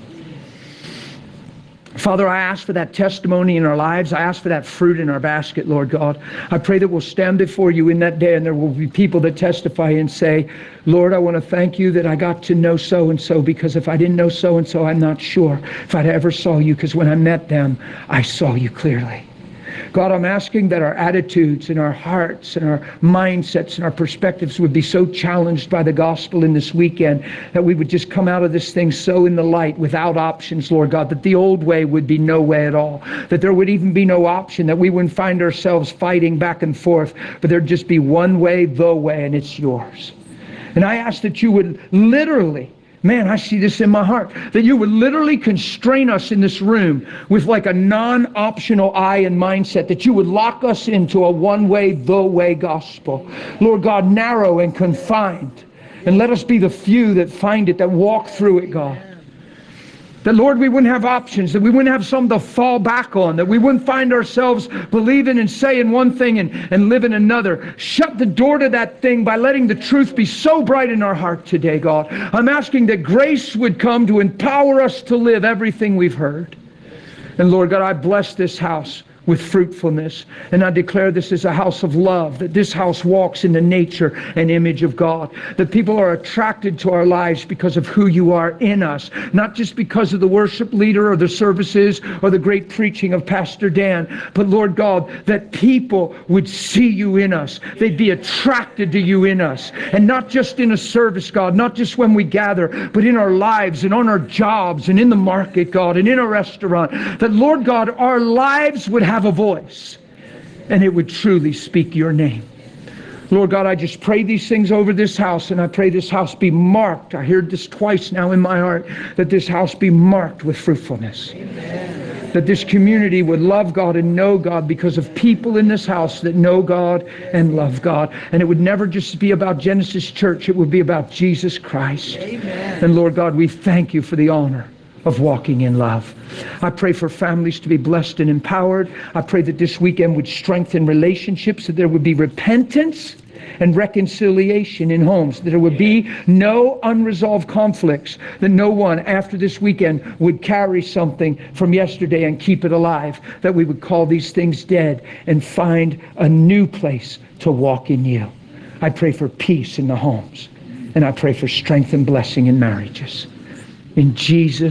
Father, I ask for that testimony in our lives. I ask for that fruit in our basket, Lord God. I pray that we'll stand before you in that day and there will be people that testify and say, Lord, I want to thank you that I got to know so-and-so, because if I didn't know so-and-so, I'm not sure if I'd ever saw you, because when I met them, I saw you clearly. God, I'm asking that our attitudes and our hearts and our mindsets and our perspectives would be so challenged by the gospel in this weekend that we would just come out of this thing so in the light without options, Lord God, that the old way would be no way at all, that there would even be no option, that we wouldn't find ourselves fighting back and forth, but there'd just be one way, the way, and it's yours. And I ask that you would literally, man, I see this in my heart, that you would literally constrain us in this room with like a non-optional eye and mindset, that you would lock us into a one-way, the way gospel. Lord God, narrow and confined. And let us be the few that find it, that walk through it, God. That, Lord, we wouldn't have options, that we wouldn't have something to fall back on, that we wouldn't find ourselves believing and saying one thing and living another. Shut the door to that thing by letting the truth be so bright in our heart today, God. I'm asking that grace would come to empower us to live everything we've heard. And Lord God, I bless this house with fruitfulness. And I declare this is a house of love, that this house walks in the nature and image of God, that people are attracted to our lives because of who you are in us, not just because of the worship leader or the services or the great preaching of Pastor Dan, but Lord God, that people would see you in us. They'd be attracted to you in us. And not just in a service, God, not just when we gather, but in our lives and on our jobs and in the market, God, and in a restaurant, that Lord God, our lives would have a voice and it would truly speak your name. Lord God, I just pray these things over this house, and I pray this house be marked. I heard this twice now in my heart, that this house be marked with fruitfulness. Amen. That this community would love God and know God because of people in this house that know God and love God. And it would never just be about Genesis Church, it would be about Jesus Christ. Amen. And Lord God, we thank you for the honor of walking in love. I pray for families to be blessed and empowered. I pray that this weekend would strengthen relationships, that there would be repentance and reconciliation in homes, that there would be no unresolved conflicts, that no one after this weekend would carry something from yesterday and keep it alive, that we would call these things dead and find a new place to walk in you. I pray for peace in the homes, and I pray for strength and blessing in marriages. In Jesus'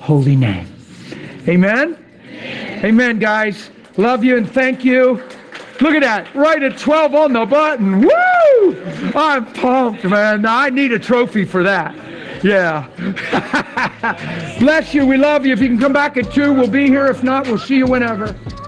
holy name. Amen? Amen, guys. Love you and thank you. Look at that. Right at 12 on the button. Woo! I'm pumped, man. Now, I need a trophy for that. Yeah. Bless you. We love you. If you can come back at 2, we'll be here. If not, we'll see you whenever.